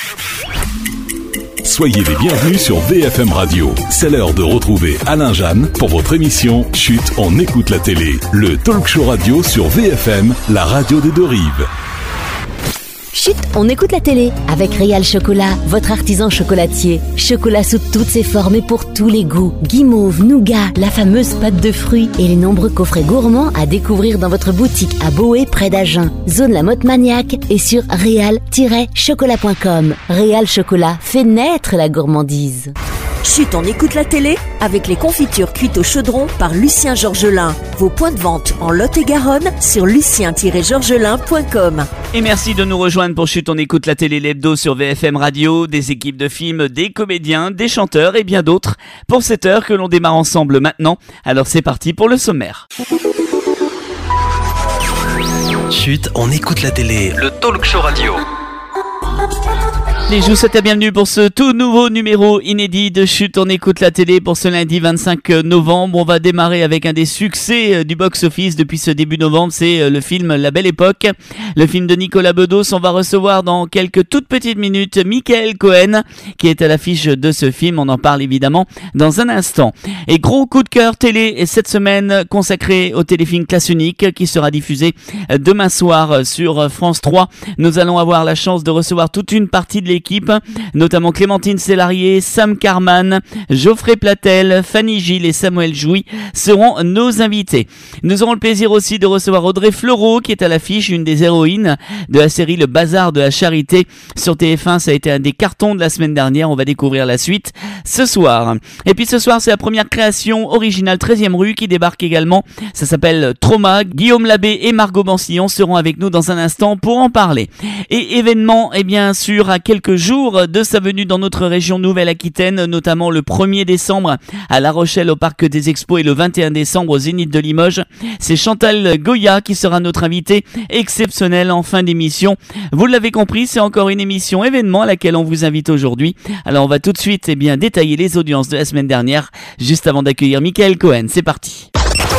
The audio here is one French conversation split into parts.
Soyez les bienvenus sur VFM Radio. C'est l'heure de retrouver Alain Jeanne pour votre émission Chut, on écoute la télé. Le talk show radio sur VFM, la radio des deux rives. Chut, on écoute la télé avec Réal Chocolat, votre artisan chocolatier. Chocolat sous toutes ses formes et pour tous les goûts. Guimauve, nougat, la fameuse pâte de fruits et les nombreux coffrets gourmands à découvrir dans votre boutique à Boé près d'Agen. Zone La Motte Maniaque et sur réal-chocolat.com. Réal Chocolat fait naître la gourmandise. Chut, on écoute la télé avec les confitures cuites au chaudron par Lucien Georgelin. Vos points de vente en Lot-et-Garonne sur lucien-georgelin.com. Et merci de nous rejoindre pour Chut, on écoute la télé l'hebdo sur VFM Radio, des équipes de films, des comédiens, des chanteurs et bien d'autres pour cette heure que l'on démarre ensemble maintenant. Alors c'est parti pour le sommaire. Chut, on écoute la télé, le talk show radio. Les je vous souhaite la bienvenue pour ce tout nouveau numéro inédit de Chut, on écoute la télé pour ce lundi 25 novembre. On va démarrer avec un des succès du box-office depuis ce début novembre, c'est le film La Belle Époque, le film de Nicolas Bedos. On va recevoir dans quelques toutes petites minutes Michael Cohen qui est à l'affiche de ce film, on en parle évidemment dans un instant. Et gros coup de cœur télé cette semaine consacré au téléfilm Classe Unique qui sera diffusé demain soir sur France 3. Nous allons avoir la chance de recevoir toute une partie de l'équipe, notamment Clémentine Célarier, Sam Carman, Geoffrey Platel, Fanny Gilles et Samuel Jouy seront nos invités. Nous aurons le plaisir aussi de recevoir Audrey Fleurot qui est à l'affiche, une des héroïnes de la série Le Bazar de la Charité sur TF1. Ça a été un des cartons de la semaine dernière, on va découvrir la suite ce soir. Et puis ce soir c'est la première création originale 13e rue qui débarque également, ça s'appelle Trauma. Guillaume Labbé et Margot Bansillon seront avec nous dans un instant pour en parler. Et événement, et bien sûr à quelques jours de sa venue dans notre région Nouvelle-Aquitaine, notamment le 1er décembre à La Rochelle au Parc des Expos et le 21 décembre au Zénith de Limoges. C'est Chantal Goya qui sera notre invitée exceptionnelle en fin d'émission. Vous l'avez compris, c'est encore une émission événement à laquelle on vous invite aujourd'hui. Alors on va tout de suite détailler les audiences de la semaine dernière, juste avant d'accueillir Michael Cohen. C'est parti.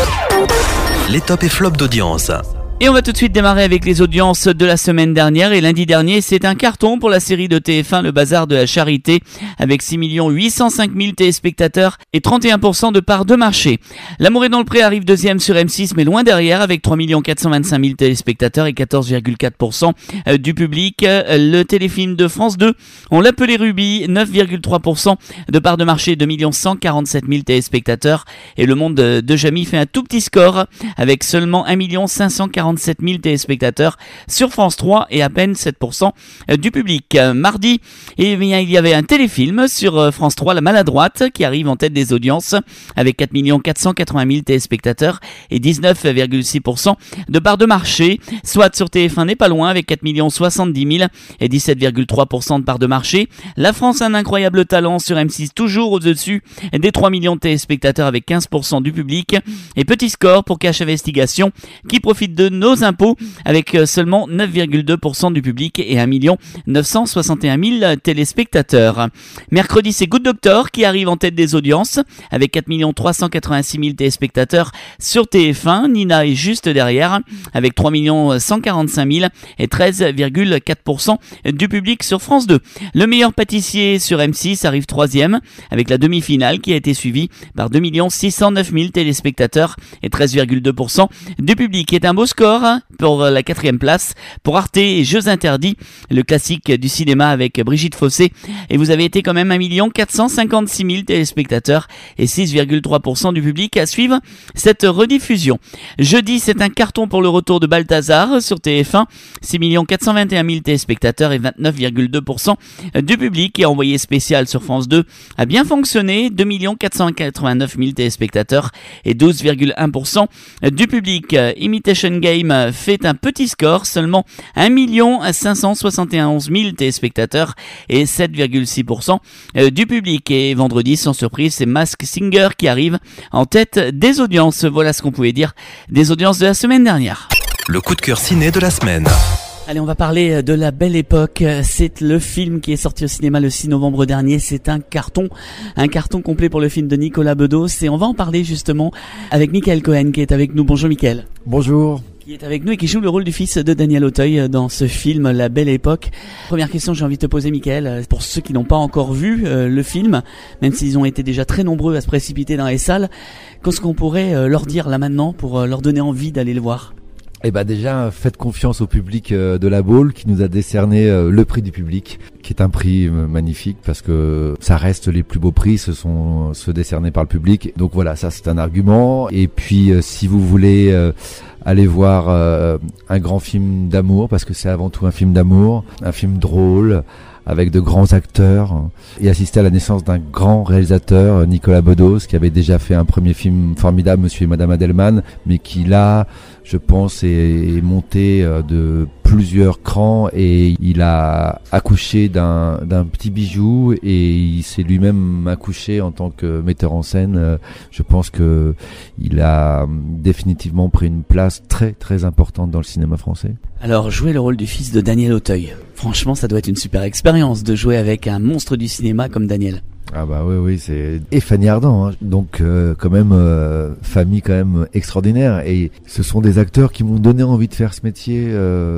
Les tops et flops d'audience. Et on va tout de suite démarrer avec les audiences de la semaine dernière. Et lundi dernier, c'est un carton pour la série de TF1 Le Bazar de la Charité, avec 6 805 000 téléspectateurs et 31% de part de marché. L'Amour est dans le pré arrive deuxième sur M6, mais loin derrière, avec 3 425 000 téléspectateurs et 14,4% du public. Le téléfilm de France 2, on l'appelait Ruby, 9,3% de part de marché, 2 147 000 téléspectateurs. Et Le Monde de Jamie fait un tout petit score, avec seulement 1 547 000 téléspectateurs sur France 3 et à peine 7% du public. Mardi, eh bien, il y avait un téléfilm sur France 3, La Maladroite, qui arrive en tête des audiences avec 4 480 000 téléspectateurs et 19,6% de part de marché. Soit sur TF1 n'est pas loin avec 4 070 000 et 17,3% de part de marché. La France a un incroyable talent sur M6, toujours au-dessus des 3 millions de téléspectateurs avec 15% du public. Et petit score pour Cache Investigation qui profite de nos impôts avec seulement 9,2% du public et 1 961 000 téléspectateurs. Mercredi, c'est Good Doctor qui arrive en tête des audiences avec 4 386 000 téléspectateurs sur TF1. Nina est juste derrière avec 3 145 000 et 13,4% du public sur France 2. Le meilleur pâtissier sur M6 arrive 3e avec la demi-finale qui a été suivie par 2 609 000 téléspectateurs et 13,2% du public. C'est un beau score pour la 4e place pour Arte et Jeux Interdits, le classique du cinéma avec Brigitte Fossé. Et vous avez été quand même 1 456 000 téléspectateurs et 6,3% du public à suivre cette rediffusion. Jeudi, c'est un carton pour le retour de Balthazar sur TF1. 6 421 000 téléspectateurs et 29,2% du public. Et envoyé spécial sur France 2 a bien fonctionné. 2 489 000 téléspectateurs et 12,1% du public. Imitation Game fait un petit score, seulement 1 571 000 téléspectateurs et 7,6% du public. Et vendredi, sans surprise, c'est Masked Singer qui arrive en tête des audiences. Voilà ce qu'on pouvait dire des audiences de la semaine dernière. Le coup de cœur ciné de la semaine. Allez, on va parler de La Belle Époque. C'est le film qui est sorti au cinéma le 6 novembre dernier. C'est un carton complet pour le film de Nicolas Bedos. Et on va en parler justement avec Michael Cohen qui est avec nous. Bonjour Michael. Bonjour. Qui est avec nous et qui joue le rôle du fils de Daniel Auteuil dans ce film La Belle Époque. Première question que j'ai envie de te poser, Mickaël, pour ceux qui n'ont pas encore vu le film, même s'ils ont été déjà très nombreux à se précipiter dans les salles, qu'est-ce qu'on pourrait leur dire là maintenant pour leur donner envie d'aller le voir? Eh ben déjà, faites confiance au public de la Baule qui nous a décerné le prix du public, qui est un prix magnifique parce que ça reste les plus beaux prix, ce sont ceux décernés par le public. Donc voilà, ça c'est un argument. Et puis si vous voulez aller voir un grand film d'amour, parce que c'est avant tout un film d'amour, un film drôle, avec de grands acteurs, et assister à la naissance d'un grand réalisateur, Nicolas Bedos, qui avait déjà fait un premier film formidable, Monsieur et Madame Adelman, mais qui là, je pense, est monté de plusieurs crans, et il a accouché d'un petit bijou, et il s'est lui-même accouché en tant que metteur en scène. Je pense que il a définitivement pris une place très très importante dans le cinéma français. Alors, jouer le rôle du fils de Daniel Auteuil, franchement, ça doit être une super expérience de jouer avec un monstre du cinéma comme Daniel. Ah bah oui, c'est et Fanny Ardant, hein. Donc quand même famille quand même extraordinaire, et ce sont des acteurs qui m'ont donné envie de faire ce métier,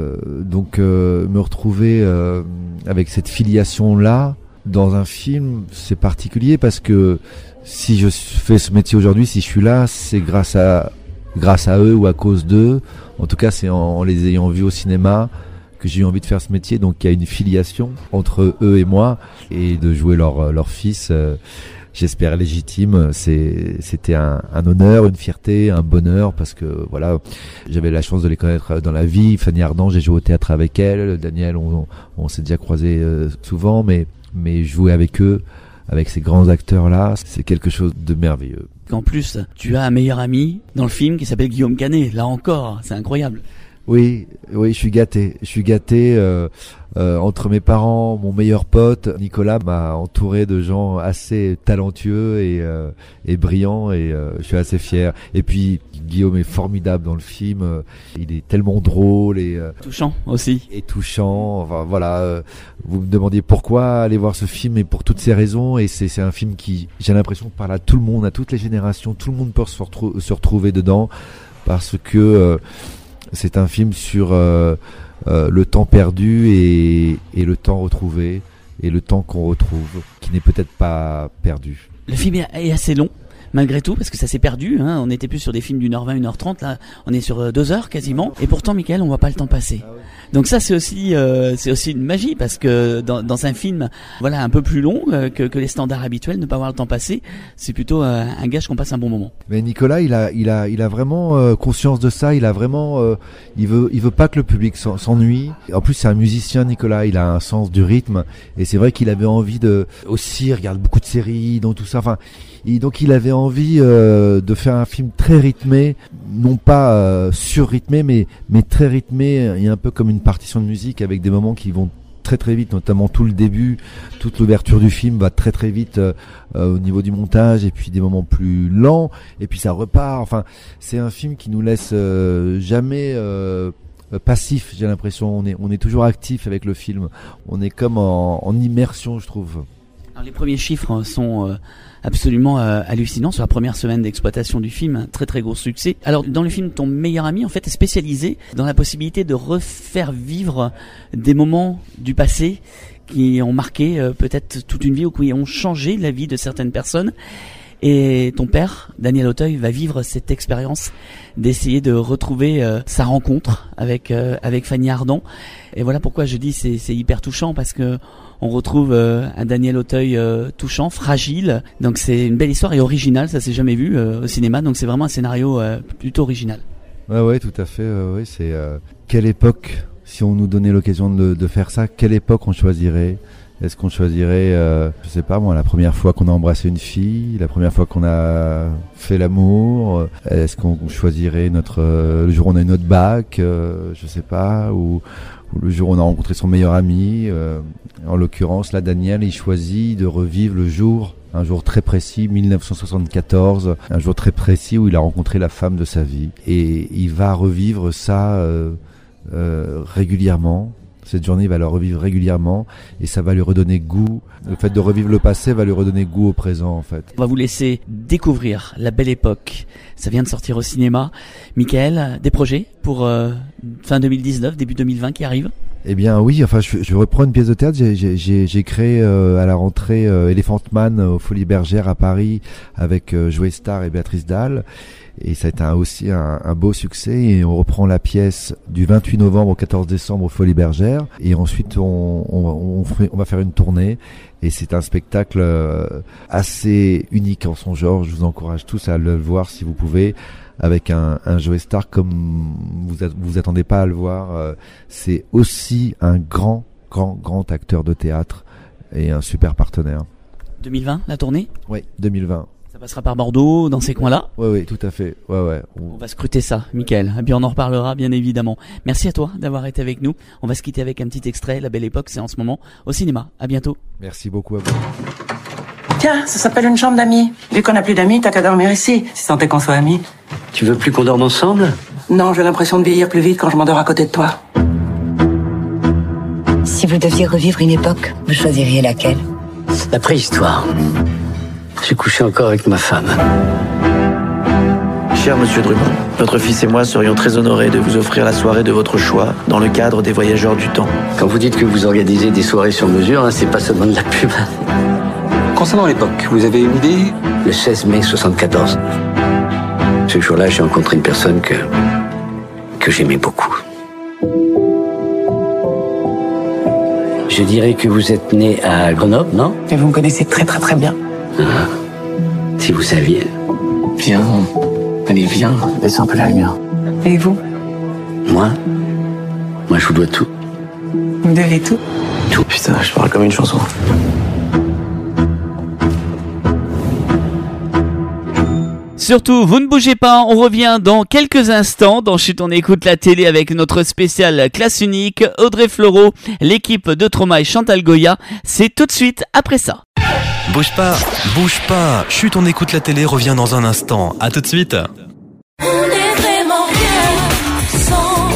donc me retrouver avec cette filiation là dans un film, c'est particulier parce que si je fais ce métier aujourd'hui, si je suis là, c'est grâce à eux ou à cause d'eux. En tout cas, c'est en les ayant vus au cinéma que j'ai eu envie de faire ce métier. Donc il y a une filiation entre eux et moi, et de jouer leur fils, j'espère légitime, c'était un honneur, une fierté, un bonheur, parce que voilà, j'avais la chance de les connaître dans la vie. Fanny Ardant, j'ai joué au théâtre avec elle. Daniel, on s'est déjà croisés souvent, mais jouer avec eux, avec ces grands acteurs là, c'est quelque chose de merveilleux. En plus, tu as un meilleur ami dans le film qui s'appelle Guillaume Canet. Là encore, c'est incroyable. Oui, je suis gâté. Entre mes parents, mon meilleur pote, Nicolas, m'a entouré de gens assez talentueux et brillants, et je suis assez fier. Et puis, Guillaume est formidable dans le film. Il est tellement drôle et touchant aussi. Et touchant. Enfin voilà. Vous me demandiez pourquoi aller voir ce film, et pour toutes ces raisons. Et c'est un film qui, j'ai l'impression, parle à tout le monde, à toutes les générations. Tout le monde peut se retrouver dedans, parce que c'est un film sur le temps perdu et le temps retrouvé, et le temps qu'on retrouve, qui n'est peut-être pas perdu. Le film est assez long, malgré tout, parce que ça s'est perdu, hein. On n'était plus sur des films d'1h20, 1h30, là on est sur 2 heures quasiment, et pourtant, Mickaël, on voit pas le temps passer. Ah oui. Donc ça, c'est aussi une magie, parce que dans un film, voilà, un peu plus long que les standards habituels, ne pas voir le temps passer, c'est plutôt un gage qu'on passe un bon moment. Mais Nicolas, il a vraiment conscience de ça. Il a vraiment, il veut pas que le public s'ennuie. En plus, c'est un musicien, Nicolas. Il a un sens du rythme, et c'est vrai qu'il avait envie aussi, il regarde beaucoup de séries, donc tout ça. Enfin, donc il avait envie de faire un film très rythmé, non pas surrythmé, mais très rythmé, et un peu comme une partition de musique, avec des moments qui vont très très vite, notamment tout le début, toute l'ouverture du film va très très vite au niveau du montage, et puis des moments plus lents, et puis ça repart. Enfin, c'est un film qui nous laisse jamais passif, j'ai l'impression. On est toujours actif avec le film. On est comme en immersion, je trouve. Alors, les premiers chiffres sont absolument hallucinants sur la première semaine d'exploitation du film, un très très gros succès. Alors dans le film, ton meilleur ami en fait est spécialisé dans la possibilité de refaire vivre des moments du passé qui ont marqué peut-être toute une vie, ou qui ont changé la vie de certaines personnes. Et ton père, Daniel Auteuil, va vivre cette expérience d'essayer de retrouver sa rencontre avec Fanny Ardant. Et voilà pourquoi je dis c'est hyper touchant, parce que on retrouve un Daniel Auteuil touchant, fragile. Donc c'est une belle histoire et originale, ça s'est jamais vu au cinéma. Donc c'est vraiment un scénario plutôt original. Ouais, tout à fait. Ouais, c'est quelle époque, si on nous donnait l'occasion de faire ça, quelle époque on choisirait? Est-ce qu'on choisirait, je sais pas moi, la première fois qu'on a embrassé une fille, la première fois qu'on a fait l'amour? Est-ce qu'on choisirait le jour où on a eu notre bac, je sais pas, ou le jour où on a rencontré son meilleur ami? En l'occurrence, là, Daniel, il choisit de revivre un jour très précis, 1974, un jour très précis où il a rencontré la femme de sa vie. Et il va revivre ça régulièrement. Cette journée, il va la revivre régulièrement et ça va lui redonner goût. Le fait de revivre le passé va lui redonner goût au présent, en fait. On va vous laisser découvrir La Belle Époque. Ça vient de sortir au cinéma. Michael, des projets pour fin 2019, début 2020 qui arrivent? Eh bien oui, enfin je reprends une pièce de théâtre. J'ai créé à la rentrée Elephant Man aux Folies Bergères à Paris avec Joey Starr et Béatrice Dalle. Et ça a été aussi un beau succès. Et on reprend la pièce du 28 novembre au 14 décembre aux Folies Bergères. Et ensuite on va faire une tournée. Et c'est un spectacle assez unique en son genre. Je vous encourage tous à le voir si vous pouvez. Avec un Joey Starr comme vous attendez pas à le voir. C'est aussi un grand acteur de théâtre et un super partenaire. 2020, la tournée? Oui, 2020. Ça passera par Bordeaux, dans ces coins-là? Oui, tout à fait. Ouais. On va scruter ça, Michael. Et puis on en reparlera, bien évidemment. Merci à toi d'avoir été avec nous. On va se quitter avec un petit extrait. La Belle Époque, c'est en ce moment au cinéma. À bientôt. Merci beaucoup à vous. Tiens, ça s'appelle une chambre d'amis. Vu qu'on n'a plus d'amis, t'as qu'à dormir ici, si tant est qu'on soit amis. Tu veux plus qu'on dorme ensemble? Non, j'ai l'impression de vieillir plus vite quand je m'endors à côté de toi. Si vous deviez revivre une époque, vous choisiriez laquelle? La préhistoire. J'ai couché encore avec ma femme. Cher Monsieur Drummond, votre fils et moi serions très honorés de vous offrir la soirée de votre choix dans le cadre des Voyageurs du Temps. Quand vous dites que vous organisez des soirées sur mesure, c'est pas seulement de la pub. Concernant l'époque, vous avez une idée? Le 16 mai 74. Ce jour-là, j'ai rencontré une personne que j'aimais beaucoup. Je dirais que vous êtes né à Grenoble, non? Et vous me connaissez très bien. Ah, si vous saviez. Viens, allez, viens, laisse un peu la lumière. Et vous? Moi, je vous dois tout. Vous devez tout? Tout, putain, je parle comme une chanson. Surtout, vous ne bougez pas, on revient dans quelques instants dans Chut, on écoute la télé avec notre spécial classe unique, Audrey Fleurot, l'équipe de Trauma et Chantal Goya. C'est tout de suite après ça. Bouge pas. Chut, on écoute la télé revient dans un instant. À tout de suite. On est vraiment bien sans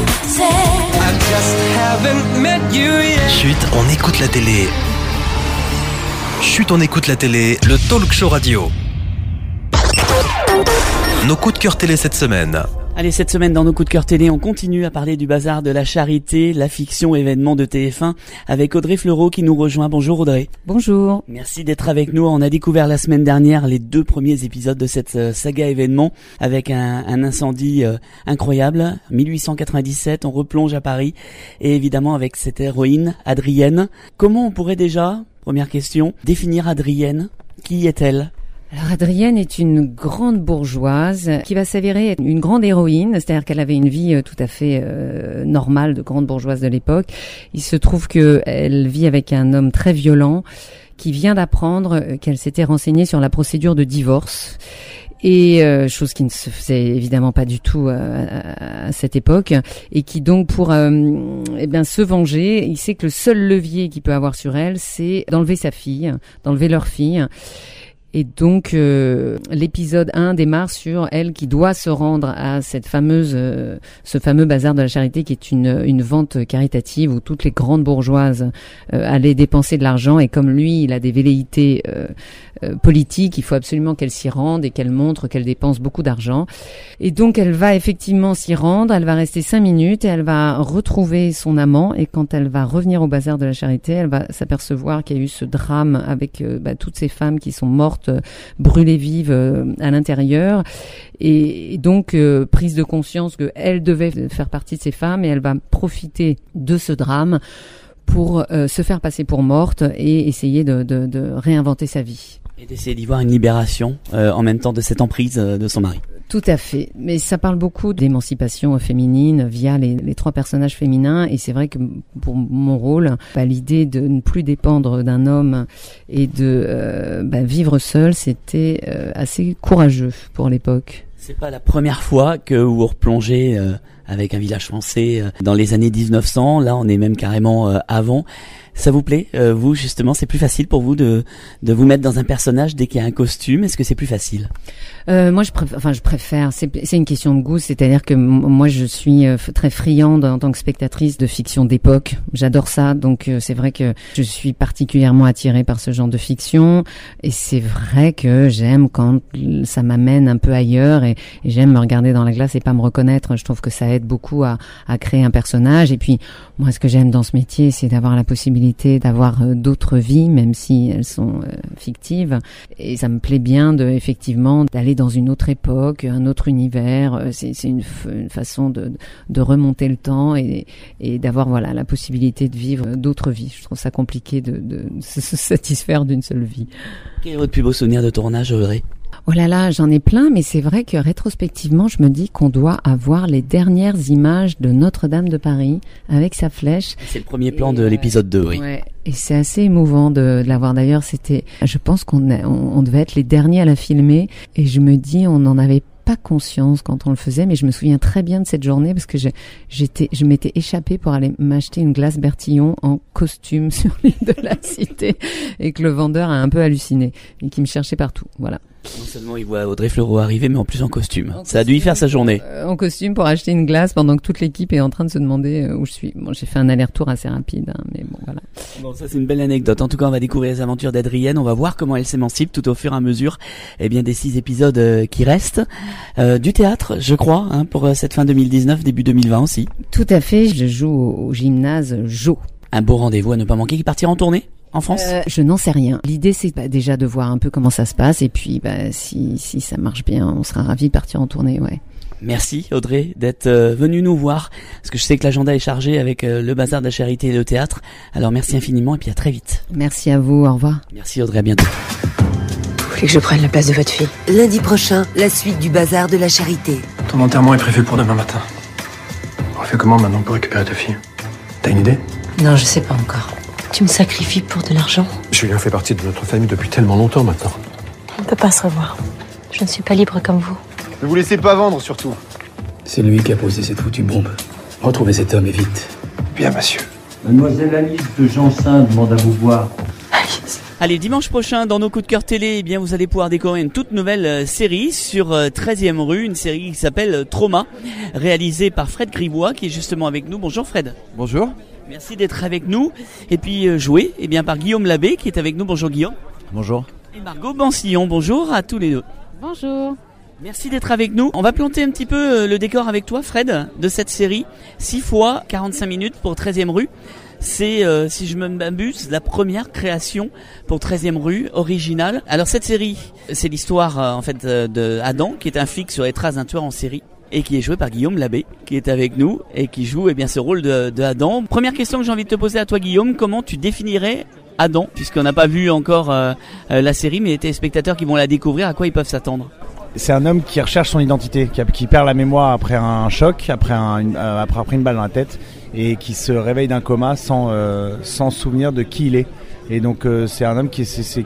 Chut, on écoute la télé. Chut, on écoute la télé, le talk show radio. Nos coups de cœur télé cette semaine. Allez, cette semaine dans nos coups de cœur télé, on continue à parler du bazar de la charité, la fiction événement de TF1 avec Audrey Fleurot qui nous rejoint. Bonjour Audrey. Bonjour. Merci d'être avec nous. On a découvert la semaine dernière les 2 premiers épisodes de cette saga événement avec un incendie incroyable. 1897, on replonge à Paris et évidemment avec cette héroïne, Adrienne. Comment on pourrait déjà, première question, définir Adrienne? Qui est-elle? Alors Adrienne est une grande bourgeoise qui va s'avérer être une grande héroïne, c'est-à-dire qu'elle avait une vie tout à fait normale de grande bourgeoise de l'époque. Il se trouve qu'elle vit avec un homme très violent qui vient d'apprendre qu'elle s'était renseignée sur la procédure de divorce. Et chose qui ne se faisait évidemment pas du tout à cette époque, et qui donc pour se venger, il sait que le seul levier qu'il peut avoir sur elle, c'est d'enlever sa fille, d'enlever leur fille. Et donc l'épisode 1 démarre sur elle qui doit se rendre à cette ce fameux bazar de la charité qui est une vente caritative où toutes les grandes bourgeoises allaient dépenser de l'argent, et comme lui il a des velléités politiques, il faut absolument qu'elle s'y rende et qu'elle montre qu'elle dépense beaucoup d'argent. Et donc elle va effectivement s'y rendre, elle va rester 5 minutes et elle va retrouver son amant, et quand elle va revenir au bazar de la charité, elle va s'apercevoir qu'il y a eu ce drame avec toutes ces femmes qui sont mortes brûlées vives à l'intérieur, et donc prise de conscience qu'elle devait faire partie de ces femmes, et elle va profiter de ce drame pour se faire passer pour morte et essayer de réinventer sa vie. Et d'essayer d'y voir une libération en même temps de cette emprise de son mari. Tout à fait, mais ça parle beaucoup d'émancipation féminine via les 3 personnages féminins, et c'est vrai que pour mon rôle, l'idée de ne plus dépendre d'un homme et de vivre seul, c'était assez courageux pour l'époque. C'est pas la première fois que vous replongez avec un village français dans les années 1900, là on est même carrément avant. Ça vous plaît, vous justement, c'est plus facile pour vous de vous mettre dans un personnage dès qu'il y a un costume. Est-ce que c'est plus facile? Moi, je préfère. C'est une question de goût, c'est-à-dire que moi, je suis très friande en tant que spectatrice de fiction d'époque. J'adore ça, donc c'est vrai que je suis particulièrement attirée par ce genre de fiction. Et c'est vrai que j'aime quand ça m'amène un peu ailleurs et j'aime me regarder dans la glace et pas me reconnaître. Je trouve que ça aide beaucoup à créer un personnage. Et puis, moi, ce que j'aime dans ce métier, c'est d'avoir la possibilité d'avoir d'autres vies, même si elles sont fictives. Et ça me plaît bien effectivement d'aller dans une autre époque, un autre univers. C'est une façon de remonter le temps et d'avoir la possibilité de vivre d'autres vies. Je trouve ça compliqué de se satisfaire d'une seule vie. Quel est votre plus beau souvenir de tournage, Audrey? Oh là là, j'en ai plein, mais c'est vrai que rétrospectivement, je me dis qu'on doit avoir les dernières images de Notre-Dame de Paris avec sa flèche. C'est le premier plan de l'épisode 2, oui. Ouais, et c'est assez émouvant de l'avoir. D'ailleurs, je pense qu'on devait être les derniers à la filmer, et je me dis, on n'en avait pas conscience quand on le faisait, mais je me souviens très bien de cette journée parce que je m'étais échappée pour aller m'acheter une glace Bertillon en costume sur l'île de la Cité et que le vendeur a un peu halluciné et qui me cherchait partout. Voilà. Non seulement il voit Audrey Fleurot arriver, mais en plus en costume. Ça a dû y faire sa journée. En costume pour acheter une glace pendant que toute l'équipe est en train de se demander où je suis. Bon, j'ai fait un aller-retour assez rapide, mais bon, voilà. Bon, ça c'est une belle anecdote. En tout cas, on va découvrir les aventures d'Adrienne. On va voir comment elle s'émancipe tout au fur et à mesure, des 6 épisodes qui restent. Du théâtre, je crois, pour cette fin 2019, début 2020 aussi. Tout à fait. Je joue au gymnase Jo. Un beau rendez-vous à ne pas manquer, qui partira en tournée en France? Je n'en sais rien. L'idée, c'est déjà de voir un peu comment ça se passe, et puis si ça marche bien, on sera ravis de partir en tournée, ouais. Merci Audrey d'être venue nous voir, parce que je sais que l'agenda est chargé avec le bazar de la charité et le théâtre. Alors merci infiniment et puis à très vite. Merci à vous, au revoir. Merci Audrey, à bientôt. Vous voulez que je prenne la place de votre fille? Lundi prochain, la suite du bazar de la charité. Ton enterrement est prévu pour demain matin. On fait comment maintenant pour récupérer ta fille? T'as une idée? Non, je sais pas encore. Tu me sacrifies pour de l'argent? Julien fait partie de notre famille depuis tellement longtemps maintenant. On ne peut pas se revoir. Je ne suis pas libre comme vous. Ne vous laissez pas vendre, surtout. C'est lui qui a posé cette foutue bombe. Retrouvez cet homme et vite. Bien, monsieur. Mademoiselle Alice de Jansin demande à vous voir. Alice. Allez, dimanche prochain, dans nos coups de cœur télé, vous allez pouvoir découvrir une toute nouvelle série sur 13e rue, une série qui s'appelle Trauma, réalisée par Fred Gribois, qui est justement avec nous. Bonjour Fred. Bonjour. Merci d'être avec nous. Et puis joué par Guillaume Labbé, qui est avec nous. Bonjour Guillaume. Bonjour. Et Margot Bansillon. Bonjour à tous les deux. Bonjour. Merci d'être avec nous. On va planter un petit peu le décor avec toi, Fred, de cette série. 6 fois 45 minutes pour 13e rue. C'est, si je m'abuse, la première création pour 13e rue originale. Alors cette série, c'est l'histoire de Adam, qui est un flic sur les traces d'un tueur en série, et qui est joué par Guillaume Labbé, qui est avec nous et qui joue ce rôle de Adam. Première question que j'ai envie de te poser à toi, Guillaume, comment tu définirais Adam, puisqu'on n'a pas vu encore la série, mais les téléspectateurs qui vont la découvrir, à quoi ils peuvent s'attendre? C'est un homme qui recherche son identité, qui perd la mémoire après un choc, après une balle dans la tête, et qui se réveille d'un coma sans souvenir de qui il est. Et donc c'est un homme qui essaie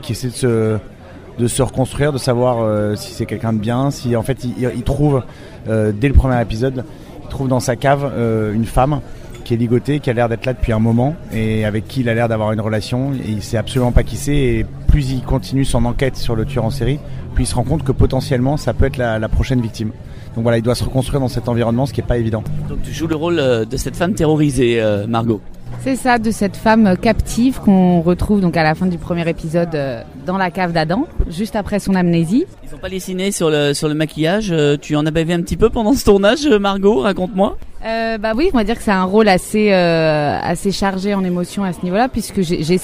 de se reconstruire, de savoir si c'est quelqu'un de bien, si en fait il trouve dès le premier épisode, il trouve dans sa cave une femme qui est ligotée, qui a l'air d'être là depuis un moment et avec qui il a l'air d'avoir une relation, et il sait absolument pas qui c'est, et plus il continue son enquête sur le tueur en série, plus il se rend compte que potentiellement ça peut être la prochaine victime. Donc voilà, il doit se reconstruire dans cet environnement, ce qui est pas évident. Donc tu joues le rôle de cette femme terrorisée, Margot. C'est ça, de cette femme captive qu'on retrouve donc à la fin du premier épisode dans la cave d'Adam, juste après son amnésie. Ils n'ont pas dessiné sur le maquillage. Tu en as bavé un petit peu pendant ce tournage, Margot, raconte-moi. Oui, on va dire que c'est un rôle assez chargé en émotion à ce niveau-là, puisque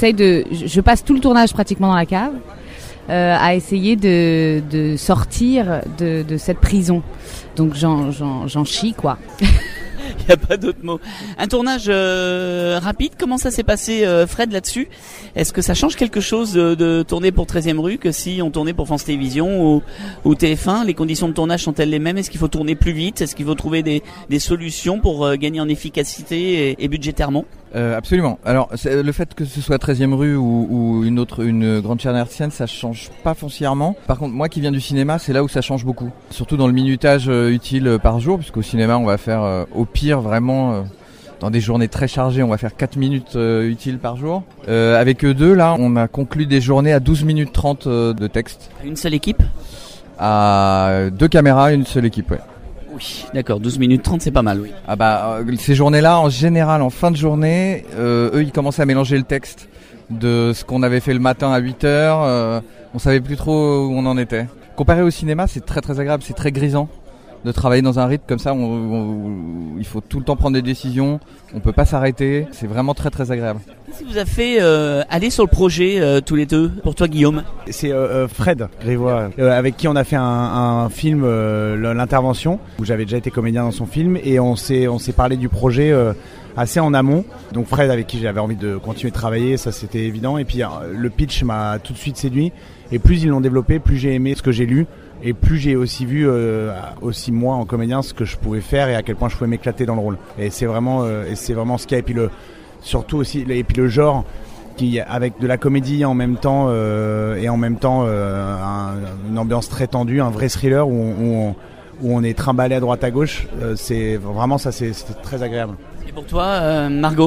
je passe tout le tournage pratiquement dans la cave, à essayer de sortir de cette prison. Donc j'en chie, quoi. Il n'y a pas d'autre mot. Un tournage rapide, comment ça s'est passé, Fred, là-dessus? Est-ce que ça change quelque chose de tourner pour 13e rue que si on tournait pour France Télévisions ou TF1? Les conditions de tournage sont-elles les mêmes? Est-ce qu'il faut tourner plus vite? Est-ce qu'il faut trouver des solutions pour gagner en efficacité et budgétairement? Absolument. Alors le fait que ce soit 13e rue ou une grande chaîne hertzienne, ça change pas foncièrement. Par contre, moi qui viens du cinéma, c'est là où ça change beaucoup. Surtout dans le minutage utile par jour, puisqu'au cinéma on va faire au pire vraiment dans des journées très chargées, on va faire 4 minutes utiles par jour. Avec eux deux, là, on a conclu des journées à 12 minutes 30 de texte. Une seule équipe ? À 2 caméras, une seule équipe, ouais. Oui, d'accord, 12 minutes 30, c'est pas mal, oui. Ah bah, ces journées-là, en général, en fin de journée, eux, ils commençaient à mélanger le texte de ce qu'on avait fait le matin à 8h. On savait plus trop où on en était. Comparé au cinéma, c'est très très agréable, c'est très grisant de travailler dans un rythme comme ça. Il faut tout le temps prendre des décisions, on peut pas s'arrêter, c'est vraiment très très agréable. Qu'est-ce qui vous a fait aller sur le projet tous les deux? Pour toi, Guillaume? C'est Fred Grivois, avec qui on a fait un film, l'intervention, où j'avais déjà été comédien dans son film, et on s'est parlé du projet assez en amont. Donc Fred, avec qui j'avais envie de continuer de travailler, ça c'était évident. Et puis le pitch m'a tout de suite séduit. Et plus ils l'ont développé, plus j'ai aimé ce que j'ai lu. Et plus j'ai aussi vu, aussi moi en comédien, ce que je pouvais faire et à quel point je pouvais m'éclater dans le rôle. Et c'est vraiment ce qu'il y a. Et puis surtout aussi, et puis le genre, qui avec de la comédie en même temps et en même temps une ambiance très tendue, un vrai thriller où on est trimballé à droite à gauche. C'est vraiment ça, c'est très agréable. Et pour toi, Margot?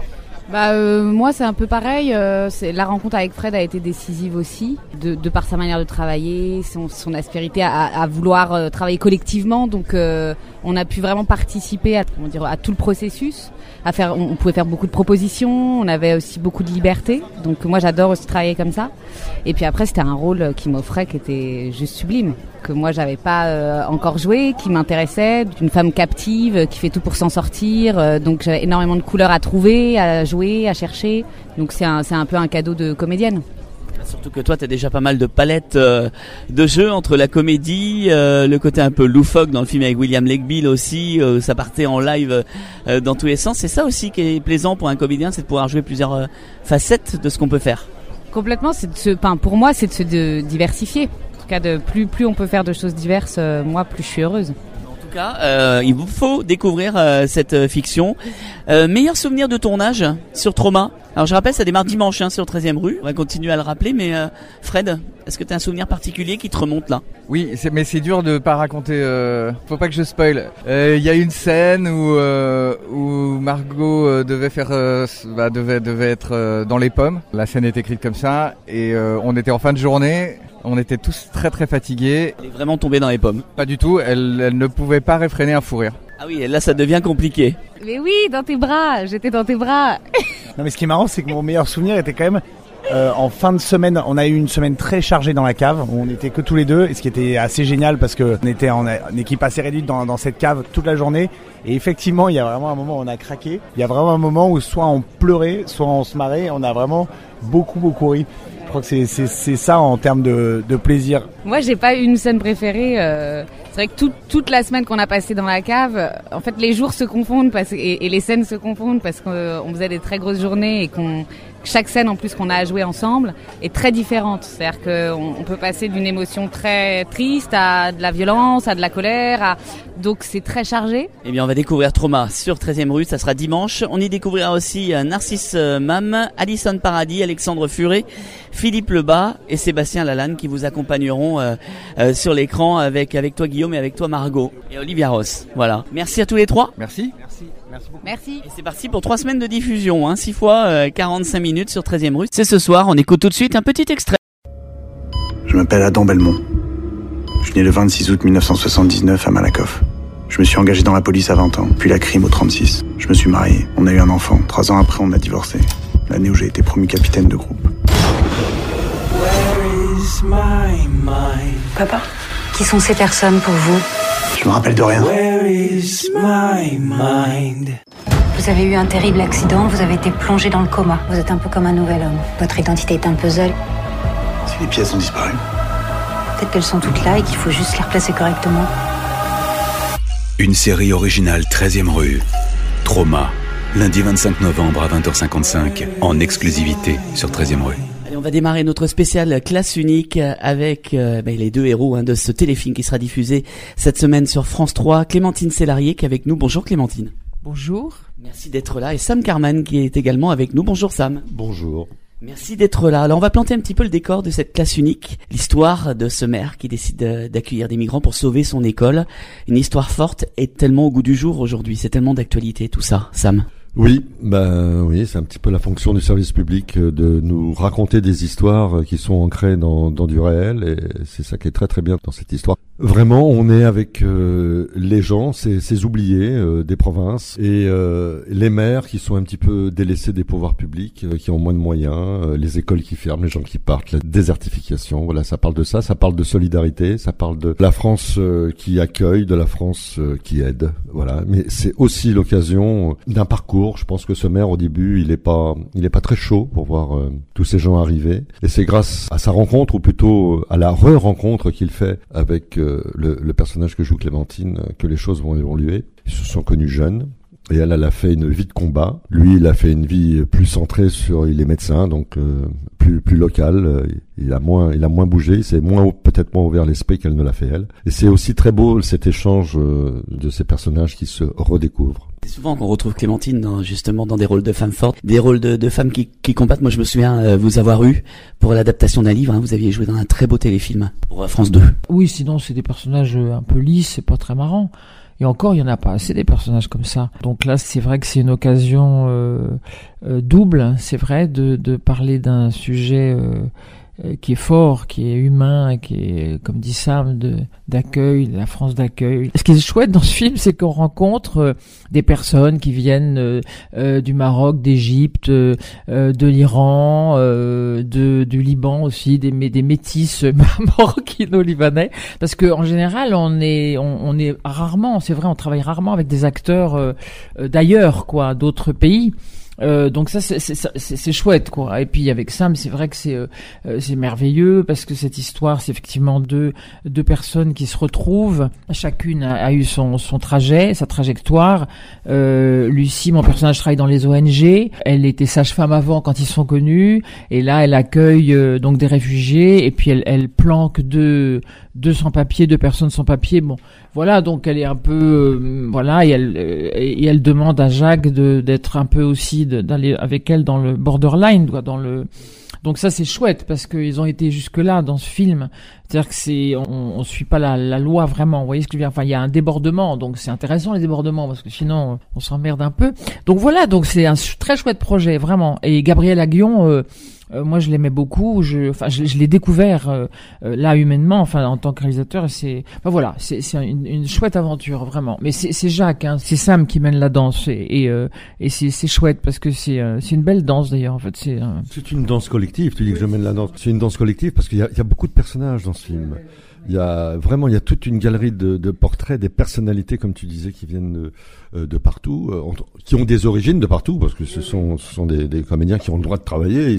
Moi c'est un peu pareil, la rencontre avec Fred a été décisive aussi, de par sa manière de travailler, son aspérité à vouloir travailler collectivement, donc on a pu vraiment participer à tout le processus, on pouvait faire beaucoup de propositions, on avait aussi beaucoup de liberté, donc moi j'adore aussi travailler comme ça. Et puis après c'était un rôle qui m'offrait, qui était juste sublime, que moi j'avais pas encore joué, qui m'intéressait, d'une femme captive qui fait tout pour s'en sortir, donc j'avais énormément de couleurs à trouver, à jouer, à chercher, donc c'est un peu un cadeau de comédienne. Surtout que toi, t'as déjà pas mal de palettes de jeux entre la comédie, le côté un peu loufoque dans le film avec William Legbill aussi, ça partait en live dans tous les sens. C'est ça aussi qui est plaisant pour un comédien, c'est de pouvoir jouer plusieurs facettes de ce qu'on peut faire. Complètement, pour moi, c'est de se diversifier. En tout cas, plus on peut faire de choses diverses, moi, plus je suis heureuse. En tout cas, il vous faut découvrir cette fiction. Meilleur souvenir de tournage sur Trauma. Alors je rappelle, ça démarre dimanche sur 13e rue. On va continuer à le rappeler, mais Fred, est-ce que tu as un souvenir particulier qui te remonte là? Oui, mais c'est dur de pas raconter. Faut pas que je spoil. Il y a une scène où Margot devait être dans les pommes. La scène est écrite comme ça, et on était en fin de journée. On était tous très très fatigués. Elle est vraiment tombée dans les pommes? Pas du tout. Elle ne pouvait pas réfréner un fou rire. Ah oui, là ça devient compliqué. Mais oui, dans tes bras, j'étais dans tes bras. Non mais ce qui est marrant, c'est que mon meilleur souvenir était quand même en fin de semaine. On a eu une semaine très chargée dans la cave, où on était que tous les deux, et ce qui était assez génial parce que on était en équipe assez réduite dans cette cave toute la journée. Et effectivement, il y a vraiment un moment où on a craqué. Il y a vraiment un moment où soit on pleurait, soit on se marrait. On a vraiment beaucoup ri. Je crois que c'est ça en termes de plaisir. Moi, j'ai pas une scène préférée. C'est vrai que toute la semaine qu'on a passée dans la cave, en fait, les jours se confondent et les scènes se confondent parce qu'on faisait des très grosses journées et chaque scène en plus qu'on a à jouer ensemble est très différente. C'est-à-dire qu'on peut passer d'une émotion très triste à de la violence, à de la colère, donc c'est très chargé. Eh bien, on va découvrir Trauma sur 13e rue, ça sera dimanche. On y découvrira aussi Narcisse Mam, Alison Paradis, Alexandre Furet, Philippe Lebas et Sébastien Lalanne qui vous accompagneront sur l'écran avec toi Guillaume et avec toi Margot et Olivia Ross. Voilà. Merci à tous les trois. Merci. Merci beaucoup. Merci. Et c'est parti pour 3 semaines de diffusion, 6 fois 45 minutes sur 13e rue. C'est ce soir, on écoute tout de suite un petit extrait. Je m'appelle Adam Belmont. Je suis né le 26 août 1979 à Malakoff. Je me suis engagé dans la police à 20 ans, puis la crime au 36. Je me suis marié, on a eu un enfant. 3 ans après, on a divorcé. L'année où j'ai été promu capitaine de groupe. Papa, qui sont ces personnes pour vous? Je me rappelle de rien. Vous avez eu un terrible accident, vous avez été plongé dans le coma. Vous êtes un peu comme un nouvel homme. Votre identité est un puzzle. Si les pièces ont disparu. Peut-être qu'elles sont toutes là et qu'il faut juste les replacer correctement. Une série originale 13e rue. Trauma. Lundi 25 novembre à 20h55 en exclusivité sur 13e rue. Allez, on va démarrer notre spécial classe unique avec les deux héros de ce téléfilm qui sera diffusé cette semaine sur France 3. Clémentine Célarier qui est avec nous. Bonjour Clémentine. Bonjour. Merci d'être là. Et Sam Carman qui est également avec nous. Bonjour Sam. Bonjour. Merci d'être là. Alors on va planter un petit peu le décor de cette classe unique, l'histoire de ce maire qui décide d'accueillir des migrants pour sauver son école. Une histoire forte et tellement au goût du jour aujourd'hui, c'est tellement d'actualité tout ça, Sam. Oui, c'est un petit peu la fonction du service public de nous raconter des histoires qui sont ancrées dans du réel, et c'est ça qui est très très bien dans cette histoire. Vraiment, on est avec les gens, ces oubliés des provinces, et les maires qui sont un petit peu délaissés des pouvoirs publics, qui ont moins de moyens, les écoles qui ferment, les gens qui partent, la désertification. Voilà, ça parle de ça parle de solidarité, ça parle de la France qui accueille, de la France qui aide. Voilà, mais c'est aussi l'occasion d'un parcours. Je pense que ce maire, au début, il est pas très chaud pour voir tous ces gens arriver. Et c'est grâce à sa rencontre, ou plutôt à la re-rencontre qu'il fait avec le personnage que joue Clémentine, que les choses vont évoluer. Ils se sont connus jeunes. Et elle a fait une vie de combat. Lui, il a fait une vie plus centrée sur, il est médecin, donc plus local. Il a moins bougé. Il s'est peut-être moins ouvert l'esprit qu'elle ne l'a fait elle. Et c'est aussi très beau cet échange de ces personnages qui se redécouvrent. C'est souvent qu'on retrouve Clémentine dans des rôles de femmes fortes, des rôles de femmes qui combattent. Moi, je me souviens vous avoir eu pour l'adaptation d'un livre. Vous aviez joué dans un très beau téléfilm pour France 2. Oui, sinon c'est des personnages un peu lisses, c'est pas très marrant. Et encore, il y en a pas assez des personnages comme ça. Donc là, c'est vrai que c'est une occasion double. C'est vrai de parler d'un sujet qui est fort, qui est humain, qui est, comme dit Sam, d'accueil, la France d'accueil. Ce qui est chouette dans ce film, c'est qu'on rencontre des personnes qui viennent du Maroc, d'Égypte, de l'Iran, du Liban aussi, des métis maroquino-libanais. Parce que en général, on est rarement, c'est vrai, on travaille rarement avec des acteurs d'ailleurs, quoi, d'autres pays. Donc ça c'est chouette, quoi. Et puis avec Sam, c'est vrai que c'est merveilleux parce que cette histoire, c'est effectivement deux personnes qui se retrouvent. Chacune a eu son trajet, sa trajectoire. Lucie, mon personnage, travaille dans les ONG. Elle était sage-femme avant quand ils sont connus, et là elle accueille donc des réfugiés, et puis elle planque deux sans-papiers, deux personnes sans papier. Bon, voilà, donc elle est un peu voilà, et elle demande à Jacques d'être un peu aussi d'aller avec elle dans le borderline, quoi, donc ça c'est chouette parce qu'ils ont été jusque là dans ce film. C'est-à-dire que on suit pas la loi vraiment. Vous voyez ce que je veux dire? Enfin, il y a un débordement, donc c'est intéressant les débordements parce que sinon on s'emmerde un peu. Donc voilà, donc c'est un très chouette projet vraiment. Et Gabriel Aguillon, moi je l'aimais beaucoup. Je l'ai découvert là humainement, enfin en tant que réalisateur. C'est une chouette aventure vraiment. Mais c'est Jacques, hein, c'est Sam qui mène la danse et c'est chouette parce que c'est une belle danse d'ailleurs en fait. C'est une danse collective. Tu dis que je mène la danse. C'est une danse collective parce qu'il y a beaucoup de personnages dans ce film. Il y a toute une galerie de portraits, des personnalités, comme tu disais, qui viennent de partout, qui ont des origines de partout, parce que ce sont des comédiens qui ont le droit de travailler.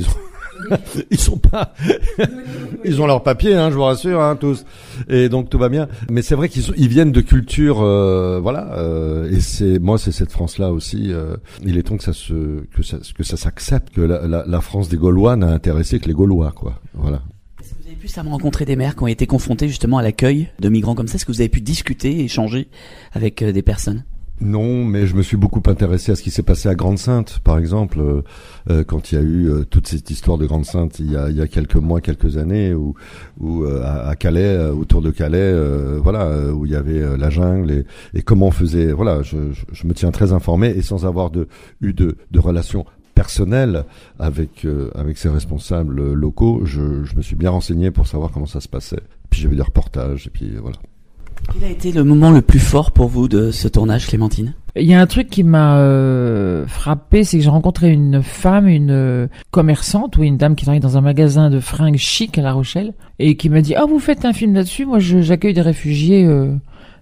Ils ont leur papier, hein, je vous rassure, hein, tous. Et donc tout va bien. Mais c'est vrai qu'ils viennent de cultures, et c'est cette France-là aussi. Il est temps que ça s'accepte, que la France des Gaulois n'a intéressé que les Gaulois, quoi. Voilà. Vous avez pu rencontrer des maires qui ont été confrontés justement à l'accueil de migrants comme ça? Est-ce que vous avez pu discuter, échanger avec des personnes? Non, mais je me suis beaucoup intéressé à ce qui s'est passé à Grande-Synthe, par exemple, quand il y a eu toute cette histoire de Grande-Synthe il y a quelques mois, quelques années, où à Calais, autour de Calais, où il y avait la jungle et comment on faisait. Voilà, je me tiens très informé et sans avoir eu de relations personnelles avec ces responsables locaux, je me suis bien renseigné pour savoir comment ça se passait. Puis j'ai vu des reportages et puis voilà. Quel a été le moment le plus fort pour vous de ce tournage, Clémentine? Il y a un truc qui m'a frappé, c'est que j'ai rencontré une femme, une commerçante ou une dame qui travaille dans un magasin de fringues chic à La Rochelle et qui m'a dit « Ah, vous faites un film là-dessus? Moi, j'accueille des réfugiés bénévolement. »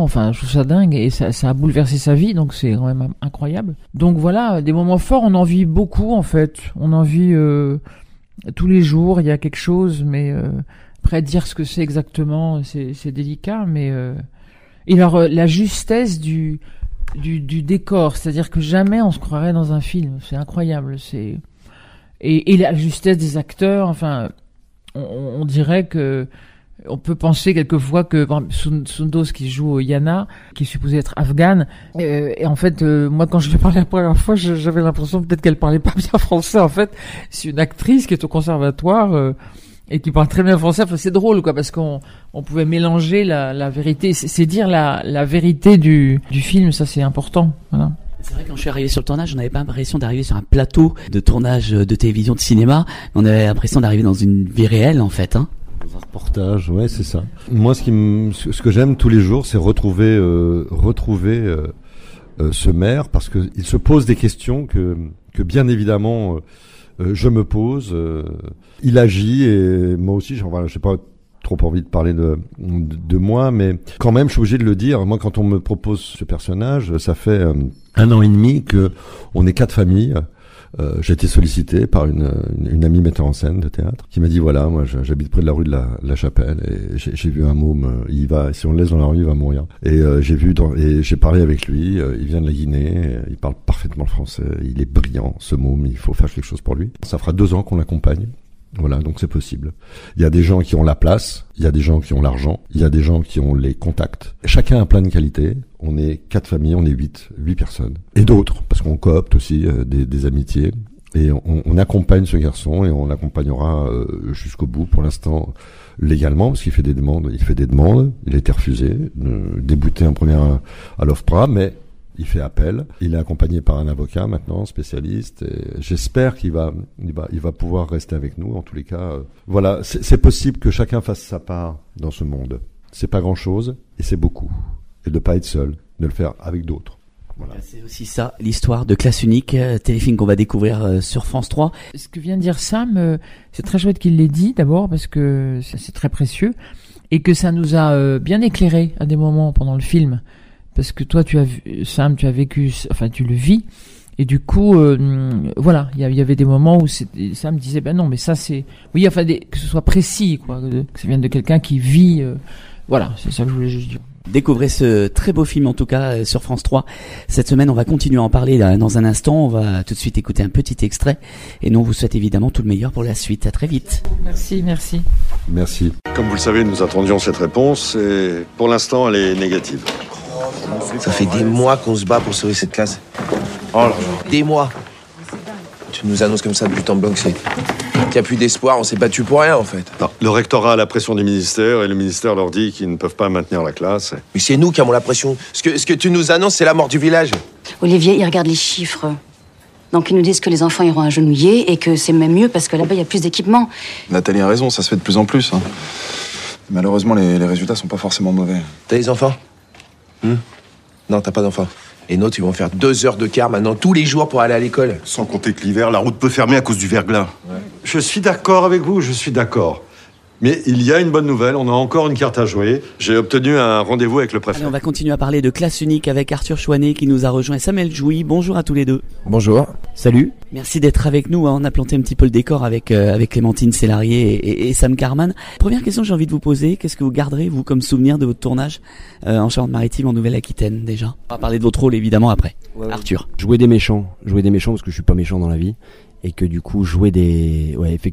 Enfin, je trouve ça dingue et ça a bouleversé sa vie, donc c'est quand même incroyable. Donc voilà, des moments forts, on en vit beaucoup en fait. On en vit tous les jours, il y a quelque chose, mais... Après, dire ce que c'est exactement, c'est délicat, mais et alors la justesse du décor, c'est-à-dire que jamais on se croirait dans un film, c'est incroyable, et la justesse des acteurs, enfin, on dirait que On peut penser quelquefois que par exemple, Sundos qui joue Yana, qui est supposée être afghane, et en fait, moi quand je lui ai parlé la première fois, j'avais l'impression peut-être qu'elle parlait pas bien français. En fait, c'est une actrice qui est au conservatoire et qui parle très bien français. Enfin, c'est drôle, quoi, parce qu'on pouvait mélanger la vérité. C'est dire la vérité du film, ça c'est important. Voilà. C'est vrai, quand je suis arrivé sur le tournage, on n'avait pas l'impression d'arriver sur un plateau de tournage de télévision, de cinéma. On avait l'impression d'arriver dans une vie réelle, en fait, hein. Dans un reportage, ouais, c'est ça. Moi, ce que j'aime tous les jours, c'est retrouver ce maire, parce que il se pose des questions que bien évidemment je me pose. Il agit, et moi aussi, j'ai pas trop envie de parler de moi, mais quand même, je suis obligé de le dire. Moi, quand on me propose ce personnage, ça fait 1 an et demi que on est 4 familles. J'ai été sollicité par une amie metteur en scène de théâtre qui m'a dit voilà, moi j'habite près de la rue de la Chapelle et j'ai vu un môme, si on le laisse dans la rue, il va mourir. Et j'ai parlé avec lui, il vient de la Guinée, il parle parfaitement le français, il est brillant ce môme, il faut faire quelque chose pour lui. Ça fera 2 ans qu'on l'accompagne. Voilà, donc c'est possible. Il y a des gens qui ont la place, il y a des gens qui ont l'argent, il y a des gens qui ont les contacts. Chacun a plein de qualités. On est 4 familles, on est 8 personnes. Et d'autres, parce qu'on coopte aussi des amitiés. Et on accompagne ce garçon et on l'accompagnera jusqu'au bout. Pour l'instant, légalement, parce qu'il fait des demandes. Il a été refusé, débouté en première à l'OFPRA, mais il fait appel. Il est accompagné par un avocat maintenant, spécialiste. Et j'espère qu'il va pouvoir rester avec nous. En tous les cas, voilà, c'est possible que chacun fasse sa part dans ce monde. C'est pas grand-chose et c'est beaucoup. Et de pas être seul, de le faire avec d'autres. Voilà. C'est aussi ça, l'histoire de Classe Unique, téléfilm qu'on va découvrir sur France 3. Ce que vient de dire Sam, c'est très chouette qu'il l'ait dit d'abord parce que c'est très précieux et que ça nous a bien éclairé à des moments pendant le film. Parce que toi, Sam, tu as vécu, enfin, tu le vis. Et du coup, voilà, il y avait des moments où Sam disait, ben non, mais ça c'est, oui, enfin, que ce soit précis, quoi, que ça vienne de quelqu'un qui vit, voilà, c'est ça que je voulais juste dire. Découvrez ce très beau film en tout cas sur France 3. Cette semaine, on va continuer à en parler dans un instant. On va tout de suite écouter un petit extrait. Et nous, on vous souhaite évidemment tout le meilleur pour la suite. À très vite. Merci. Merci. Comme vous le savez, nous attendions cette réponse et pour l'instant, elle est négative. Ça fait des mois qu'on se bat pour sauver cette classe. Oh là là. Des mois. Tu nous annonces comme ça de but en blanc qu'il n'y a plus d'espoir, on s'est battu pour rien en fait. Non, le rectorat a la pression du ministère et le ministère leur dit qu'ils ne peuvent pas maintenir la classe. Mais c'est nous qui avons la pression. Ce que tu nous annonces, c'est la mort du village. Olivier, il regarde les chiffres. Donc ils nous disent que les enfants iront agenouillés et que c'est même mieux parce que là-bas, il y a plus d'équipement. Nathalie a raison, ça se fait de plus en plus. Hein. Malheureusement, les résultats sont pas forcément mauvais. T'as des enfants ? Non, t'as pas d'enfants. Les nôtres, ils vont faire 2 heures de car maintenant tous les jours pour aller à l'école. Sans compter que l'hiver, la route peut fermer à cause du verglas. Ouais. Je suis d'accord avec vous, je suis d'accord. Mais il y a une bonne nouvelle, on a encore une carte à jouer. J'ai obtenu un rendez-vous avec le préfet. Allez, on va continuer à parler de Classe Unique avec Arthur Chouanet qui nous a rejoint. Samuel Jouy, bonjour à tous les deux. Bonjour. Salut. Merci d'être avec nous. On a planté un petit peu le décor avec Clémentine Célarié et Sam Carman. Première question que j'ai envie de vous poser, qu'est-ce que vous garderez, vous, comme souvenir de votre tournage en Charente-Maritime, en Nouvelle-Aquitaine, déjà? On va parler de votre rôle, évidemment, après. Ouais. Arthur. Jouer des méchants parce que je suis pas méchant dans la vie. Et que du coup, jouer des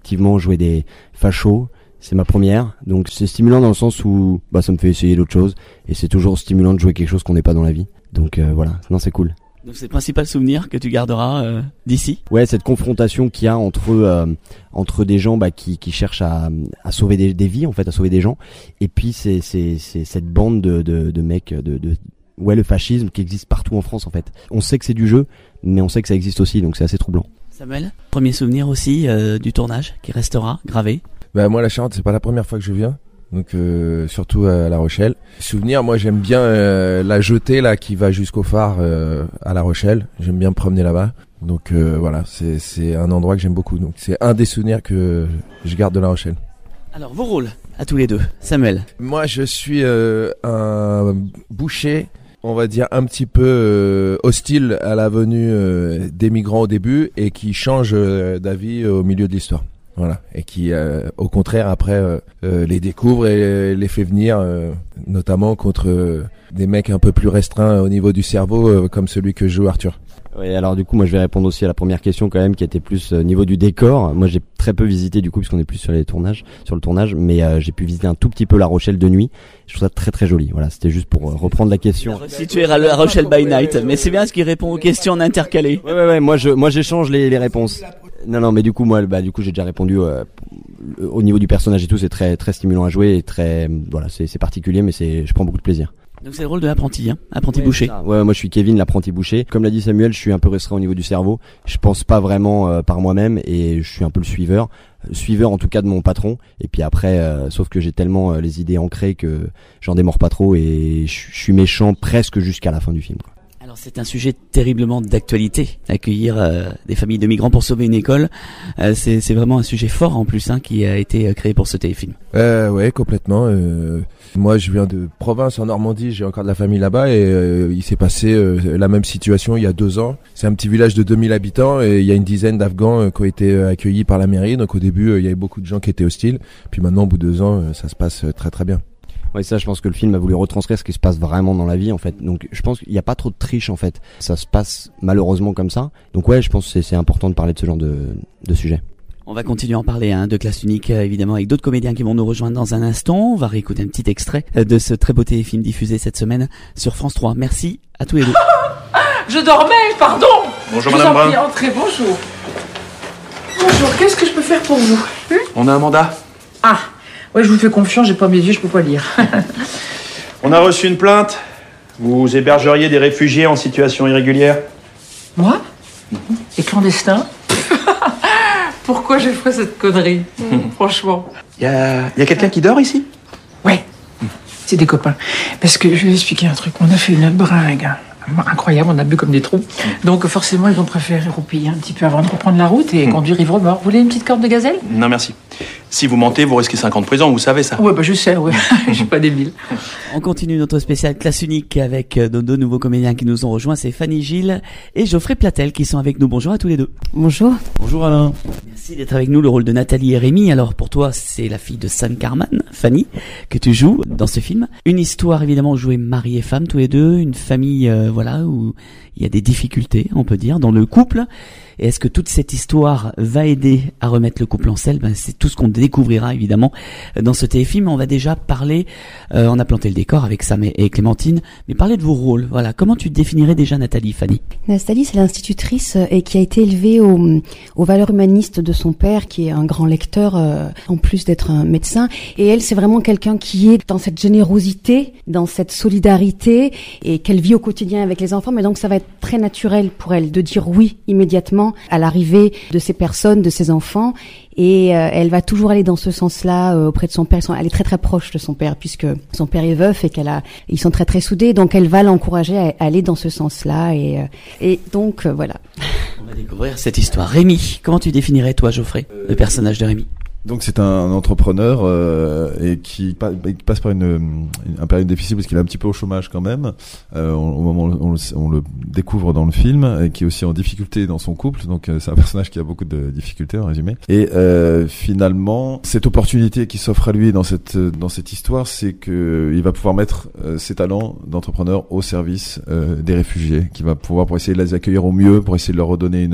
fachos, c'est ma première, donc c'est stimulant dans le sens où ça me fait essayer d'autres choses et c'est toujours stimulant de jouer quelque chose qu'on n'est pas dans la vie. Donc voilà, non, c'est cool. Donc c'est le principal souvenir que tu garderas d'ici. Ouais, cette confrontation qu'il y a entre des gens qui cherchent à sauver des vies en fait, à sauver des gens, et puis c'est cette bande de mecs le fascisme qui existe partout en France en fait. On sait que c'est du jeu, mais on sait que ça existe aussi, donc c'est assez troublant. Samuel, premier souvenir aussi du tournage qui restera gravé. Moi, la Charente, c'est pas la première fois que je viens, donc surtout à La Rochelle. Souvenir, moi j'aime bien la jetée là qui va jusqu'au phare à La Rochelle. J'aime bien me promener là-bas, donc voilà, c'est un endroit que j'aime beaucoup. Donc c'est un des souvenirs que je garde de La Rochelle. Alors vos rôles à tous les deux, Samuel. Moi, je suis un boucher, on va dire un petit peu hostile à la venue des migrants au début et qui change d'avis au milieu de l'histoire. Voilà, et qui, au contraire, après, les découvre et les fait venir, notamment contre des mecs un peu plus restreints au niveau du cerveau, comme celui que joue Arthur. Oui, alors du coup, moi je vais répondre aussi à la première question quand même, qui était plus au niveau du décor. Moi j'ai très peu visité du coup, puisqu'on est plus sur le tournage, mais j'ai pu visiter un tout petit peu La Rochelle de nuit. Je trouve ça très très joli. Voilà, c'était juste pour reprendre la question. Situé à La Rochelle by night, mais c'est bien ce qui répond aux questions en intercalé. Ouais, moi j'échange les réponses. Non, mais du coup j'ai déjà répondu au niveau du personnage et tout, c'est très très stimulant à jouer et très voilà, c'est particulier, mais je prends beaucoup de plaisir. Donc c'est le rôle de l'apprenti, apprenti boucher. Ouais, moi je suis Kevin, l'apprenti boucher. Comme l'a dit Samuel, je suis un peu restreint au niveau du cerveau. Je pense pas vraiment par moi-même et je suis un peu le suiveur en tout cas de mon patron. Et puis après, sauf que j'ai tellement les idées ancrées que j'en démords pas trop et je suis méchant presque jusqu'à la fin du film, quoi. Alors c'est un sujet terriblement d'actualité, accueillir des familles de migrants pour sauver une école, c'est vraiment un sujet fort en plus qui a été créé pour ce téléfilm. Ouais, complètement. Moi je viens de province en Normandie, j'ai encore de la famille là-bas et il s'est passé la même situation il y a 2 ans. C'est un petit village de 2000 habitants et il y a une dizaine d'Afghans qui ont été accueillis par la mairie. Donc au début il y avait beaucoup de gens qui étaient hostiles, puis maintenant au bout de 2 ans ça se passe très très bien. Ouais, ça, je pense que le film a voulu retranscrire ce qui se passe vraiment dans la vie, en fait. Donc, je pense qu'il n'y a pas trop de triche, en fait. Ça se passe malheureusement comme ça. Donc, ouais, je pense que c'est important de parler de ce genre de sujet. On va continuer à en parler de Classe Unique, évidemment, avec d'autres comédiens qui vont nous rejoindre dans un instant. On va réécouter un petit extrait de ce très beau téléfilm diffusé cette semaine sur France 3. Merci à tous les deux. Je dormais, pardon. Bonjour Madame Brun. Entrez, bonjour. Bonjour, qu'est-ce que je peux faire pour vous? On a un mandat. Ah, ouais, je vous fais confiance, j'ai pas mes yeux, je peux pas lire. On a reçu une plainte. Vous hébergeriez des réfugiés en situation irrégulière? Moi? Et clandestin? Pourquoi j'ai fait cette connerie? Franchement. Il y a quelqu'un qui dort ici? Ouais. C'est des copains. Parce que je vais vous expliquer un truc. On a fait une bringue incroyable, on a bu comme des trous. Donc forcément, ils ont préféré roupiller un petit peu avant de reprendre la route et conduire ivre mort. Vous voulez une petite corde de gazelle? Non, merci. Si vous mentez, vous risquez 5 ans de prison, vous savez ça. Ouais, bah je sais, ouais. Je suis pas débile. On continue notre spécial Classe Unique avec nos 2 nouveaux comédiens qui nous ont rejoints. C'est Fanny Gilles et Geoffrey Platel qui sont avec nous. Bonjour à tous les deux. Bonjour. Bonjour Alain. Merci d'être avec nous. Le rôle de Nathalie et Rémi. Alors pour toi, c'est la fille de Sam Carman, Fanny, que tu joues dans ce film. Une histoire évidemment où jouez mari et femme tous les deux. Une famille, voilà, où il y a des difficultés, on peut dire, dans le couple. Et est-ce que toute cette histoire va aider à remettre le couple en selle? C'est tout ce qu'on découvrira évidemment dans ce téléfilm. On va déjà parler, on a planté le décor avec Sam et Clémentine, mais parler de vos rôles. Voilà, comment tu définirais déjà Nathalie, Fanny? Nathalie, c'est l'institutrice et qui a été élevée aux valeurs humanistes de son père, qui est un grand lecteur, en plus d'être un médecin. Et elle, c'est vraiment quelqu'un qui est dans cette générosité, dans cette solidarité, et qu'elle vit au quotidien avec les enfants. Mais donc ça va être très naturel pour elle de dire oui immédiatement à l'arrivée de ces personnes, de ces enfants, et elle va toujours aller dans ce sens-là auprès de son père. Elle est très très proche de son père puisque son père est veuf et ils sont très très soudés, donc elle va l'encourager à aller dans ce sens-là et donc voilà. On va découvrir cette histoire. Rémi, comment tu définirais toi, Geoffrey, le personnage de Rémi? Donc c'est un entrepreneur et qui passe par une période difficile parce qu'il est un petit peu au chômage quand même au moment où on le découvre dans le film, et qui est aussi en difficulté dans son couple. Donc c'est un personnage qui a beaucoup de difficultés en résumé. Et finalement, cette opportunité qui s'offre à lui dans cette histoire, c'est que il va pouvoir mettre ses talents d'entrepreneur au service des réfugiés, qui va pouvoir pour essayer de les accueillir au mieux, pour essayer de leur redonner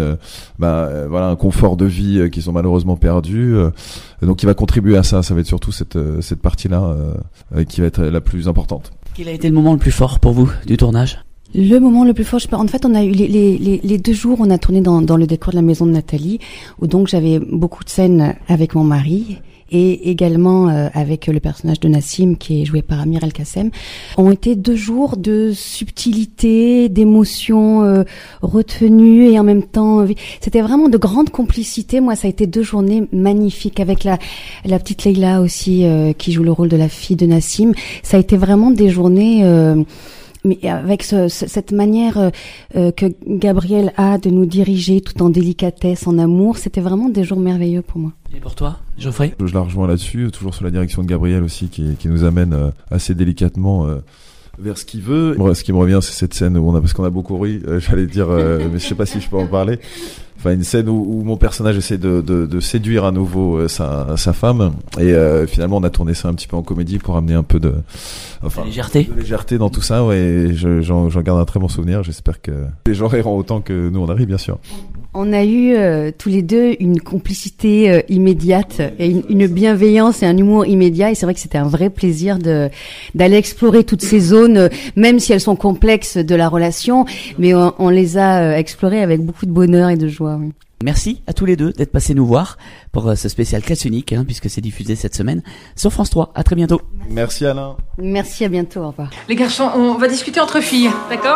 voilà, un confort de vie qu'ils ont malheureusement perdu. Donc il va contribuer à ça. Ça va être surtout cette partie-là qui va être la plus importante. Quel a été le moment le plus fort pour vous du tournage? Le moment le plus fort, en fait, on a eu les 2 jours, on a tourné dans le décor de la maison de Nathalie, où donc j'avais beaucoup de scènes avec mon mari. Et également avec le personnage de Nassim qui est joué par Amir El-Kassem, ont été 2 jours de subtilité, d'émotions retenues et en même temps, c'était vraiment de grande complicité. Moi, ça a été 2 journées magnifiques avec la petite Leila aussi qui joue le rôle de la fille de Nassim. Ça a été vraiment des journées mais avec cette manière que Gabriel a de nous diriger tout en délicatesse, en amour, c'était vraiment des jours merveilleux pour moi. Et pour toi, Geoffrey? Je la rejoins là-dessus, toujours sous la direction de Gabriel aussi, qui nous amène assez délicatement vers ce qu'il veut. Moi, ce qui me revient, c'est cette scène où parce qu'on a beaucoup ri, j'allais dire, mais je sais pas si je peux en parler. enfin une scène où mon personnage essaie de séduire à nouveau sa femme, et finalement on a tourné ça un petit peu en comédie pour amener un peu de légèreté dans tout ça. Ouais, j'en garde un très bon souvenir. J'espère que les gens riront autant que nous on a ri, bien sûr. On a eu tous les deux une complicité immédiate et une bienveillance et un humour immédiat, et c'est vrai que c'était un vrai plaisir d'aller explorer toutes ces zones, même si elles sont complexes de la relation, mais on les a explorées avec beaucoup de bonheur et de joie. Oui. Merci à tous les deux d'être passés nous voir pour ce spécial Classe Unique, puisque c'est diffusé cette semaine sur France 3. À très bientôt. Merci Alain. Merci, à bientôt, au revoir. Les garçons, on va discuter entre filles, d'accord?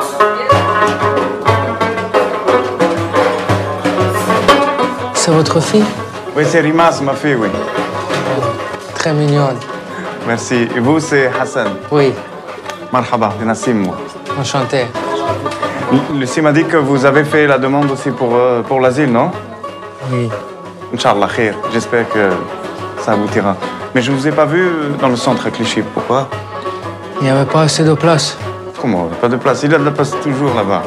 C'est votre fille? Oui, c'est Rima, c'est ma fille, oui. Très mignonne. Merci. Et vous, c'est Hassan? Oui. Marhaba, c'est Nassim, moi. Enchanté. Lucie m'a dit que vous avez fait la demande aussi pour l'asile, non? Oui. Inch'Allah, khair. J'espère que ça aboutira. Mais je ne vous ai pas vu dans le centre à Clichy. Pourquoi? Il n'y avait pas assez de place. Comment? Pas de place? Il y a de la place toujours là-bas.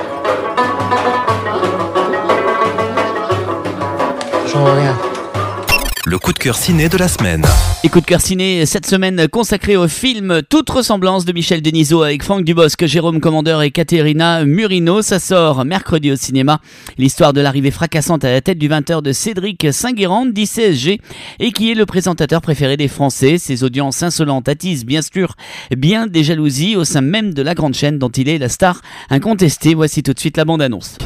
Rien. Le coup de cœur ciné de la semaine. Et coup de cœur ciné cette semaine consacré au film Toute ressemblance de Michel Denisot avec Franck Dubosc, Jérôme Commandeur et Caterina Murino. Ça sort mercredi au cinéma. L'histoire de l'arrivée fracassante à la tête du 20h de Cédric Saint-Guérand, dit CSG, et qui est le présentateur préféré des Français. Ses audiences insolentes attisent bien sûr bien des jalousies au sein même de la grande chaîne dont il est la star incontestée. Voici tout de suite la bande-annonce.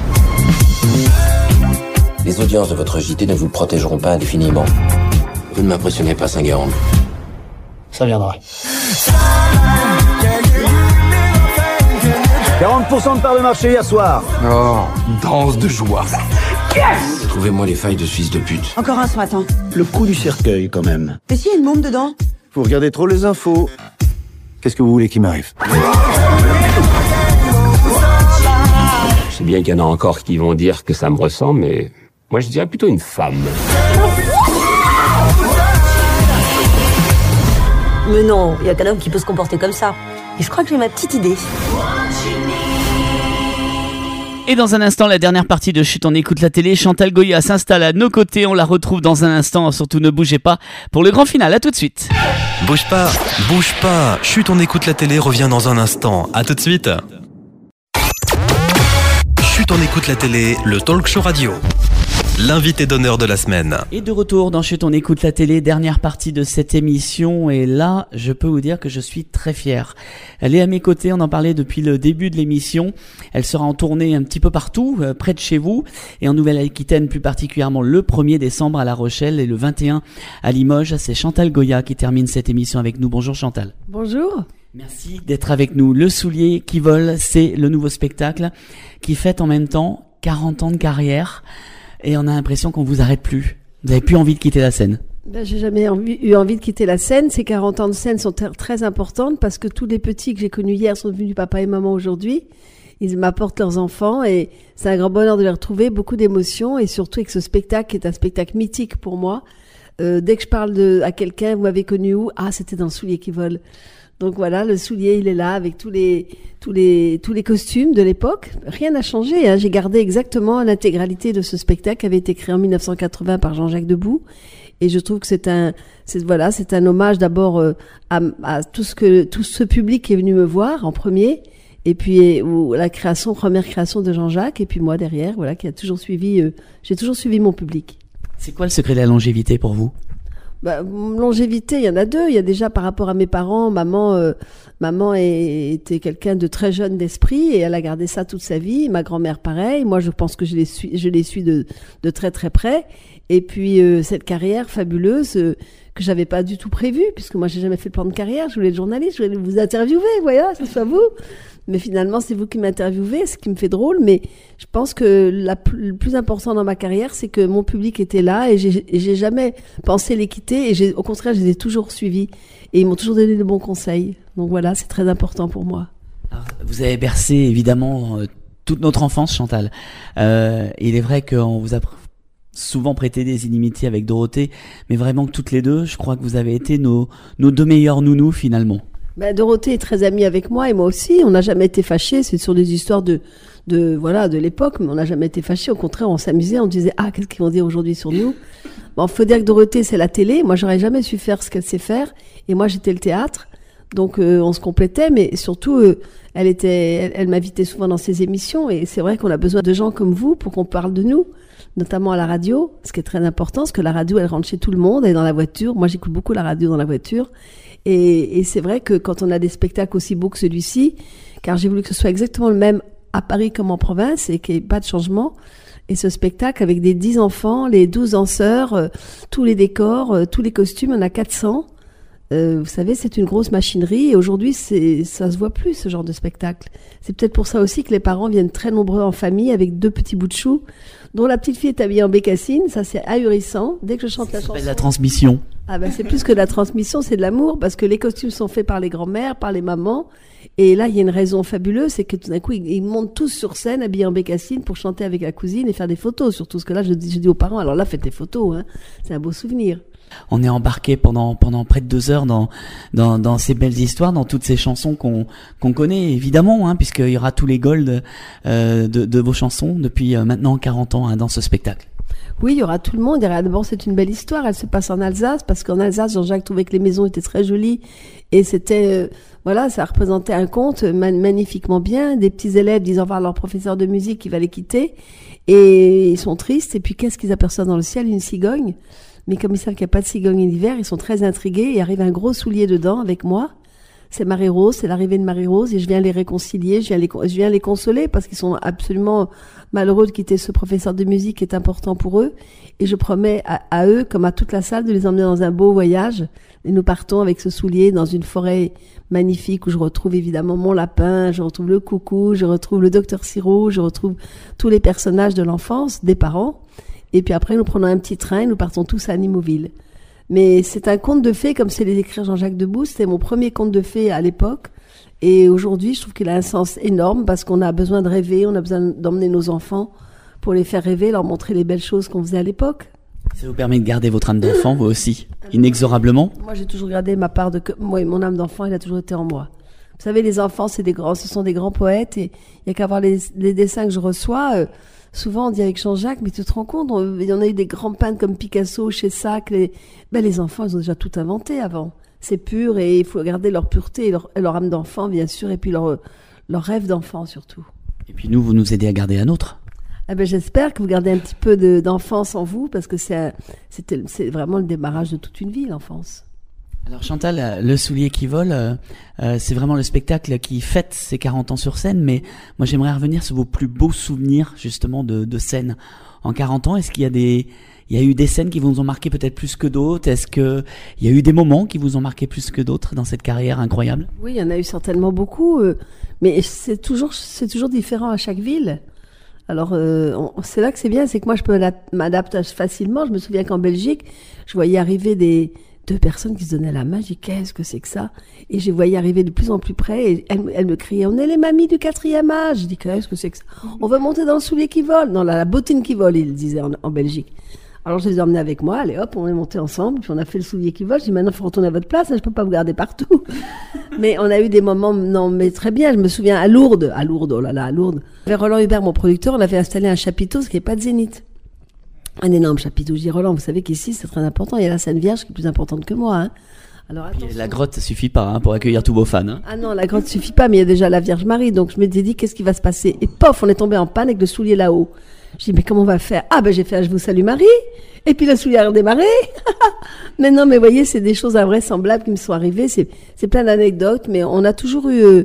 Les audiences de votre JT ne vous protégeront pas indéfiniment. Vous ne m'impressionnez pas, Saint-Guérand. Ça viendra. 40% de part de marché hier soir. Oh, danse de joie. Yes! Trouvez-moi les failles de Suisse de pute. Encore un ce matin. Le coup du cercueil, quand même. Mais s'il y a une môme dedans? Vous regardez trop les infos. Qu'est-ce que vous voulez qui m'arrive? Je sais bien qu'il y en a encore qui vont dire que ça me ressemble, mais moi je dirais plutôt une femme. Mais non, il y a qu'un homme qui peut se comporter comme ça. Et je crois que j'ai ma petite idée. Et dans un instant, la dernière partie de Chut, on écoute la télé. Chantal Goya s'installe à nos côtés. On la retrouve dans un instant. Surtout ne bougez pas pour le grand final. À tout de suite. Bouge pas, bouge pas. Chut, on écoute la télé revient dans un instant. À tout de suite. Chut, on écoute la télé, le talk show radio. L'invité d'honneur de la semaine. Et de retour dans Chut, on écoute la télé, dernière partie de cette émission. Et là, je peux vous dire que je suis très fier. Elle est à mes côtés, on en parlait depuis le début de l'émission. Elle sera en tournée un petit peu partout, près de chez vous. Et en Nouvelle-Aquitaine, plus particulièrement le 1er décembre à La Rochelle et le 21 à Limoges. C'est Chantal Goya qui termine cette émission avec nous. Bonjour Chantal. Bonjour. Merci d'être avec nous. Le soulier qui vole, c'est le nouveau spectacle qui fête en même temps 40 ans de carrière. Et on a l'impression qu'on vous arrête plus. Vous n'avez plus envie de quitter la scène. Ben, j'ai jamais eu envie de quitter la scène. Ces 40 ans de scène sont très importantes parce que tous les petits que j'ai connus hier sont devenus papa et maman aujourd'hui. Ils m'apportent leurs enfants et c'est un grand bonheur de les retrouver, beaucoup d'émotions et surtout avec ce spectacle qui est un spectacle mythique pour moi. Dès que je parle à quelqu'un, vous m'avez connu où? Ah, c'était dans Le Soulier qui vole. Donc voilà, le soulier, il est là avec tous les costumes de l'époque. Rien n'a changé, hein. J'ai gardé exactement l'intégralité de ce spectacle qui avait été créé en 1980 par Jean-Jacques Debout. Et je trouve que c'est un hommage d'abord à tout ce public qui est venu me voir en premier. Et puis première création de Jean-Jacques, et puis moi derrière, voilà, qui a toujours suivi. J'ai toujours suivi mon public. C'est quoi le secret de la longévité pour vous? Longévité, il y en a deux. Il y a déjà par rapport à mes parents, maman était quelqu'un de très jeune d'esprit et elle a gardé ça toute sa vie. Ma grand-mère pareil. Moi, je pense que je les suis de très très près. Et puis cette carrière fabuleuse que j'avais pas du tout prévue, puisque moi j'ai jamais fait de plan de carrière. Je voulais être journaliste, je voulais vous interviewer, voilà, ce soit vous. Mais finalement, c'est vous qui m'interviewez, ce qui me fait drôle. Mais je pense que le plus important dans ma carrière, c'est que mon public était là et j'ai jamais pensé les quitter. Et au contraire, je les ai toujours suivis. Et ils m'ont toujours donné de bons conseils. Donc voilà, c'est très important pour moi. Alors, vous avez bercé évidemment toute notre enfance, Chantal. Il est vrai qu'on vous a souvent prêté des inimitiés avec Dorothée, mais vraiment que toutes les deux, je crois que vous avez été nos deux meilleurs nounous finalement. Dorothée est très amie avec moi et moi aussi. On n'a jamais été fâchés. C'est sur des histoires de l'époque, mais on n'a jamais été fâchés. Au contraire, on s'amusait. On disait, qu'est-ce qu'ils vont dire aujourd'hui sur nous? Faut dire que Dorothée, c'est la télé. Moi, j'aurais jamais su faire ce qu'elle sait faire. Et moi, j'étais le théâtre. Donc, on se complétait, mais surtout, elle m'invitait souvent dans ses émissions. Et c'est vrai qu'on a besoin de gens comme vous pour qu'on parle de nous, notamment à la radio, ce qui est très important, parce que la radio, elle rentre chez tout le monde, elle est dans la voiture. Moi, j'écoute beaucoup la radio dans la voiture. Et c'est vrai que quand on a des spectacles aussi beaux que celui-ci, car j'ai voulu que ce soit exactement le même à Paris comme en province et qu'il n'y ait pas de changement. Et ce spectacle avec des 10 enfants, les 12 danseurs, tous les décors, tous les costumes, on a 400. Vous savez, c'est une grosse machinerie et aujourd'hui, ça se voit plus, ce genre de spectacle. C'est peut-être pour ça aussi que les parents viennent très nombreux en famille avec 2 petits bouts de chou, dont la petite fille est habillée en bécassine. Ça, c'est ahurissant. Dès que je chante la chanson... Ça s'appelle la transmission. C'est plus que de la transmission, c'est de l'amour, parce que les costumes sont faits par les grands-mères, par les mamans. Et là, il y a une raison fabuleuse, c'est que tout d'un coup, ils montent tous sur scène, habillés en bécassine, pour chanter avec la cousine et faire des photos. Surtout, parce que là, je dis aux parents, alors là, faites des photos, hein. C'est un beau souvenir. On est embarqué pendant près de 2 heures dans ces belles histoires, dans toutes ces chansons qu'on connaît, évidemment, puisqu'il y aura tous les golds de vos chansons depuis maintenant 40 ans dans ce spectacle. Oui, il y aura tout le monde. D'abord, c'est une belle histoire. Elle se passe en Alsace, parce qu'en Alsace, Jean-Jacques trouvait que les maisons étaient très jolies. Et c'était, ça représentait un conte magnifiquement bien. Des petits élèves disant voir leur professeur de musique qui va les quitter. Et ils sont tristes. Et puis, qu'est-ce qu'ils aperçoivent dans le ciel? Une cigogne. Mais comme ils savent qu'il n'y a pas de cigogne l'hiver, ils sont très intrigués. Et arrive un gros soulier dedans avec moi. C'est Marie-Rose, c'est l'arrivée de Marie-Rose, et je viens les réconcilier, je viens les consoler, parce qu'ils sont absolument malheureux de quitter ce professeur de musique qui est important pour eux. Et je promets à eux, comme à toute la salle, de les emmener dans un beau voyage. Et nous partons avec ce soulier dans une forêt magnifique où je retrouve évidemment mon lapin, je retrouve le coucou, je retrouve le docteur Sirop, je retrouve tous les personnages de l'enfance, des parents. Et puis après, nous prenons un petit train et nous partons tous à Nimoville. Mais c'est un conte de fées, comme c'est l'écrire Jean-Jacques Debout. C'était mon premier conte de fées à l'époque. Et aujourd'hui, je trouve qu'il a un sens énorme parce qu'on a besoin de rêver, on a besoin d'emmener nos enfants pour les faire rêver, leur montrer les belles choses qu'on faisait à l'époque. Ça vous permet de garder votre âme d'enfant, vous aussi, inexorablement? Moi, j'ai toujours gardé ma part moi, mon âme d'enfant, elle a toujours été en moi. Vous savez, les enfants, ce sont des grands poètes et il n'y a qu'à voir les dessins que je reçois. Souvent, on dit avec Jean-Jacques, mais tu te rends compte, il y en a eu des grands peintres comme Picasso, Chessac. Les enfants, ils ont déjà tout inventé avant. C'est pur et il faut garder leur pureté et leur âme d'enfant, bien sûr, et puis leur rêve d'enfant, surtout. Et puis nous, vous nous aidez à garder la nôtre. J'espère que vous gardez un petit peu d'enfance en vous, parce que c'est vraiment le démarrage de toute une vie, l'enfance. Alors Chantal, Le soulier qui vole, c'est vraiment le spectacle qui fête ses 40 ans sur scène, mais moi j'aimerais revenir sur vos plus beaux souvenirs justement de scène. En 40 ans, est-ce qu'il y a eu des scènes qui vous ont marqué peut-être plus que d'autres? Est-ce qu'il y a eu des moments qui vous ont marqué plus que d'autres dans cette carrière incroyable? Oui, il y en a eu certainement beaucoup, mais c'est toujours différent à chaque ville. Alors, c'est là que c'est bien, c'est que moi je peux m'adapter facilement. Je me souviens qu'en Belgique, je voyais arriver 2 personnes qui se donnaient la main. J'ai dit, qu'est-ce que c'est que ça? Et je les voyais arriver de plus en plus près et elles me criaient, on est les mamies du 4e âge. Je dis, qu'est-ce que c'est que ça? On veut monter dans le soulier qui vole. Non, la bottine qui vole, ils disaient en Belgique. Alors je les ai emmenés avec moi, allez hop, on est montés ensemble, puis on a fait le soulier qui vole. Je dis, maintenant il faut retourner à votre place, je peux pas vous garder partout. Mais on a eu des moments, non mais très bien, je me souviens à Lourdes, oh là là, à Lourdes. Avec Roland Hubert, mon producteur, on avait installé un chapiteau, ce qui n'est pas de Zénith. Un énorme chapiteau. Je dis, Roland, vous savez qu'ici, c'est très important. Il y a la Sainte Vierge qui est plus importante que moi. Hein. Alors, la grotte, ça suffit pas pour accueillir tous vos fans. Hein. Ah non, la grotte suffit pas, mais il y a déjà la Vierge Marie. Donc, je m'étais dit, qu'est-ce qui va se passer? Et pof, on est tombé en panne avec le soulier là-haut. Je dis, mais comment on va faire? J'ai fait, je vous salue Marie. Et puis le soulier a redémarré. Mais non, mais vous voyez, c'est des choses invraisemblables qui me sont arrivées. C'est plein d'anecdotes, mais on a toujours eu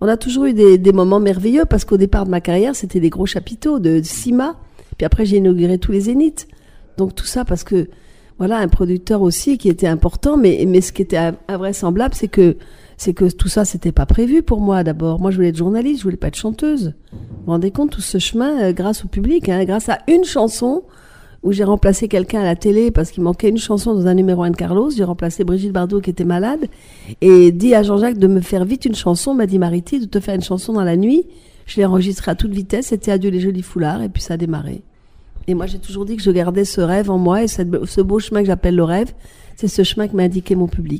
des moments merveilleux parce qu'au départ de ma carrière, c'était des gros chapiteaux de 6 mâts. Puis après, j'ai inauguré tous les zéniths. Donc tout ça parce que, voilà, un producteur aussi qui était important, mais ce qui était invraisemblable, c'est que tout ça, c'était pas prévu pour moi d'abord. Moi, je voulais être journaliste, je voulais pas être chanteuse. Vous vous rendez compte, tout ce chemin, grâce au public, grâce à une chanson où j'ai remplacé quelqu'un à la télé parce qu'il manquait une chanson dans un numéro 1 de Carlos. J'ai remplacé Brigitte Bardot qui était malade et dit à Jean-Jacques de me faire vite une chanson. M'a dit Mariti de te faire une chanson dans la nuit. Je l'ai enregistrée à toute vitesse. C'était Adieu les jolis foulards et puis ça a démarré. Et moi, j'ai toujours dit que je gardais ce rêve en moi et ce beau chemin que j'appelle le rêve, c'est ce chemin que m'a indiqué mon public.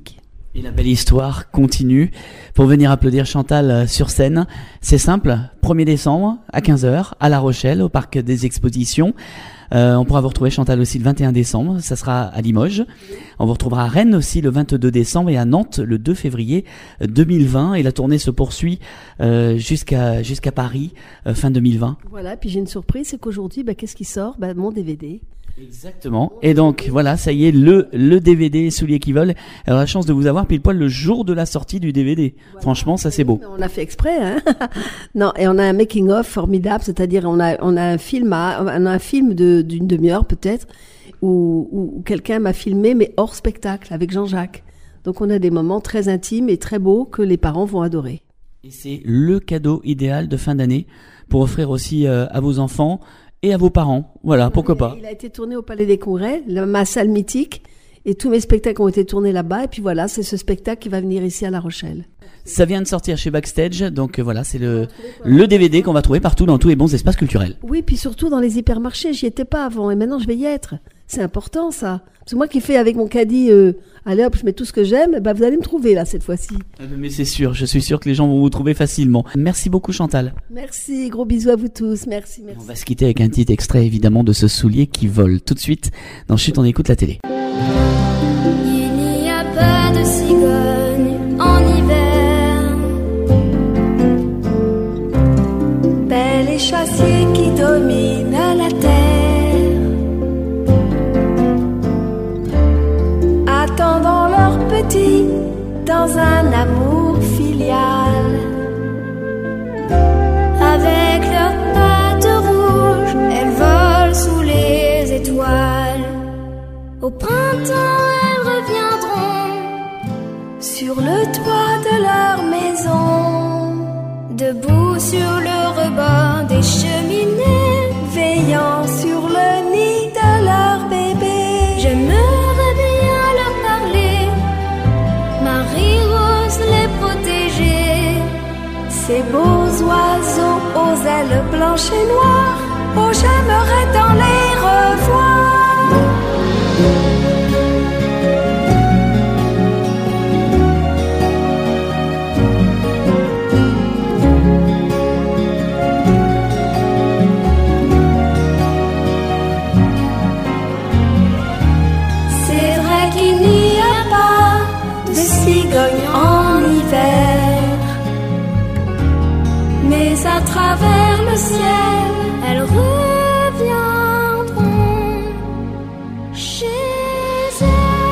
Et la belle histoire continue. Pour venir applaudir Chantal sur scène, c'est simple, 1er décembre à 15h à La Rochelle, au Parc des Expositions. On pourra vous retrouver Chantal aussi le 21 décembre, ça sera à Limoges. On vous retrouvera à Rennes aussi le 22 décembre et à Nantes le 2 février 2020. Et la tournée se poursuit jusqu'à Paris fin 2020. Voilà, puis j'ai une surprise, c'est qu'aujourd'hui, qu'est-ce qui sort ? Mon DVD. Exactement. Et donc voilà, ça y est, le DVD Souliers qui volent. Alors la chance de vous avoir pile poil le jour de la sortie du DVD. Voilà. Franchement, ça c'est beau. On a fait exprès, hein. Non, et on a un making of formidable, c'est-à-dire on a un film d'une demi-heure peut-être où quelqu'un m'a filmé mais hors spectacle avec Jean-Jacques. Donc on a des moments très intimes et très beaux que les parents vont adorer. Et c'est le cadeau idéal de fin d'année pour offrir aussi à vos enfants et à vos parents. Voilà, pourquoi pas. Il a été tourné au Palais des Congrès, ma salle mythique, et tous mes spectacles ont été tournés là-bas. Et puis voilà, c'est ce spectacle qui va venir ici à La Rochelle. Ça vient de sortir chez Backstage, donc voilà, c'est le DVD qu'on va trouver partout dans tous les bons espaces culturels. Oui, puis surtout dans les hypermarchés, j'y étais pas avant, et maintenant je vais y être. C'est important ça. Parce que moi qui fais avec mon caddie, allez hop, je mets tout ce que j'aime, vous allez me trouver là cette fois-ci. Mais c'est sûr, je suis sûr que les gens vont vous trouver facilement. Merci beaucoup Chantal. Merci, gros bisous à vous tous, merci. On va se quitter avec un petit extrait évidemment de ce Soulier qui vole. Tout de suite, dans Chut, on écoute la télé. Il n'y a pas de cigogne en hiver, belles et chassiers qui dominent la terre, attendant leurs petits dans un amour filial. Avec leurs pattes rouges, elles volent sous les étoiles. Au printemps, elles reviendront sur le toit de leur maison, debout sur le rebord des cheminées, veillant sur le nid de leur bébé. J'aimerais bien leur parler, Marie-Rose les protéger. Ces beaux oiseaux aux ailes blanches et noires, oh j'aimerais tant les revoir. C'est vrai qu'il n'y a pas de cigogne en hiver, mais à travers le ciel, elles reviendront chez elles.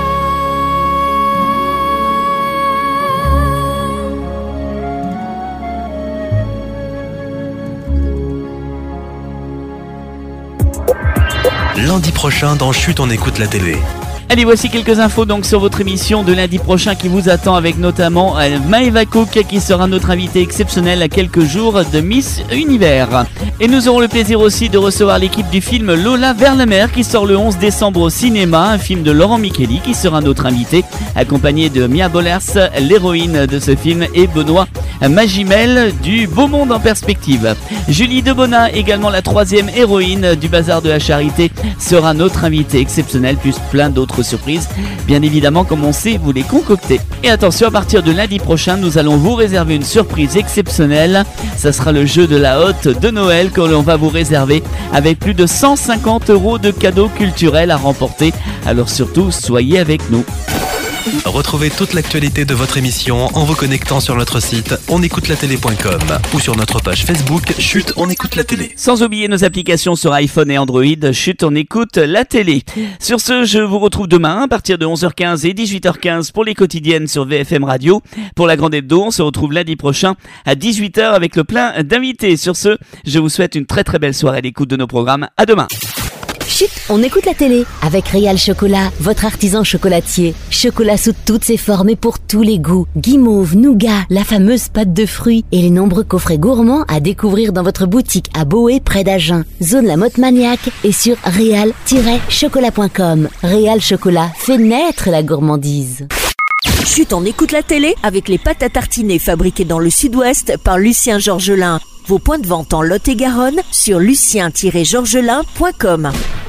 Lundi prochain dans Chut, on écoute la télé. Allez, voici quelques infos donc sur votre émission de lundi prochain qui vous attend avec notamment Maëva Cook qui sera notre invitée exceptionnelle à quelques jours de Miss Univers. Et nous aurons le plaisir aussi de recevoir l'équipe du film Lola vers la mer qui sort le 11 décembre au cinéma, un film de Laurent Micheli qui sera notre invité, accompagné de Mia Bollers, l'héroïne de ce film, et Benoît Magimel du Beau Monde en Perspective. Julie Debona, également la 3e héroïne du Bazar de la Charité, sera notre invitée exceptionnelle, plus plein d'autres surprises, bien évidemment comme on sait vous les concocter. Et attention, à partir de lundi prochain, nous allons vous réserver une surprise exceptionnelle. Ça sera le jeu de la hotte de Noël que l'on va vous réserver avec plus de 150 € de cadeaux culturels à remporter. Alors surtout, soyez avec nous. Retrouvez toute l'actualité de votre émission en vous connectant sur notre site onécoutelatélé.com ou sur notre page Facebook Chut, on écoute la télé. Sans oublier nos applications sur iPhone et Android, Chut, on écoute la télé. Sur ce, je vous retrouve demain à partir de 11h15 et 18h15 pour les quotidiennes sur VFM Radio. Pour la Grande Hebdo, on se retrouve lundi prochain à 18h avec le plein d'invités. Sur ce, je vous souhaite une très très belle soirée à l'écoute de nos programmes. À demain. Chut, on écoute la télé avec Réal Chocolat, votre artisan chocolatier. Chocolat sous toutes ses formes et pour tous les goûts. Guimauve, nougat, la fameuse pâte de fruits et les nombreux coffrets gourmands à découvrir dans votre boutique à Boé près d'Agen. Zone La Motte Maniaque et sur réal-chocolat.com. Réal Chocolat fait naître la gourmandise. Chut, on écoute la télé avec les pâtes à tartiner fabriquées dans le sud-ouest par Lucien Georgelin. Vos points de vente en Lot-et-Garonne sur lucien-georgelin.com.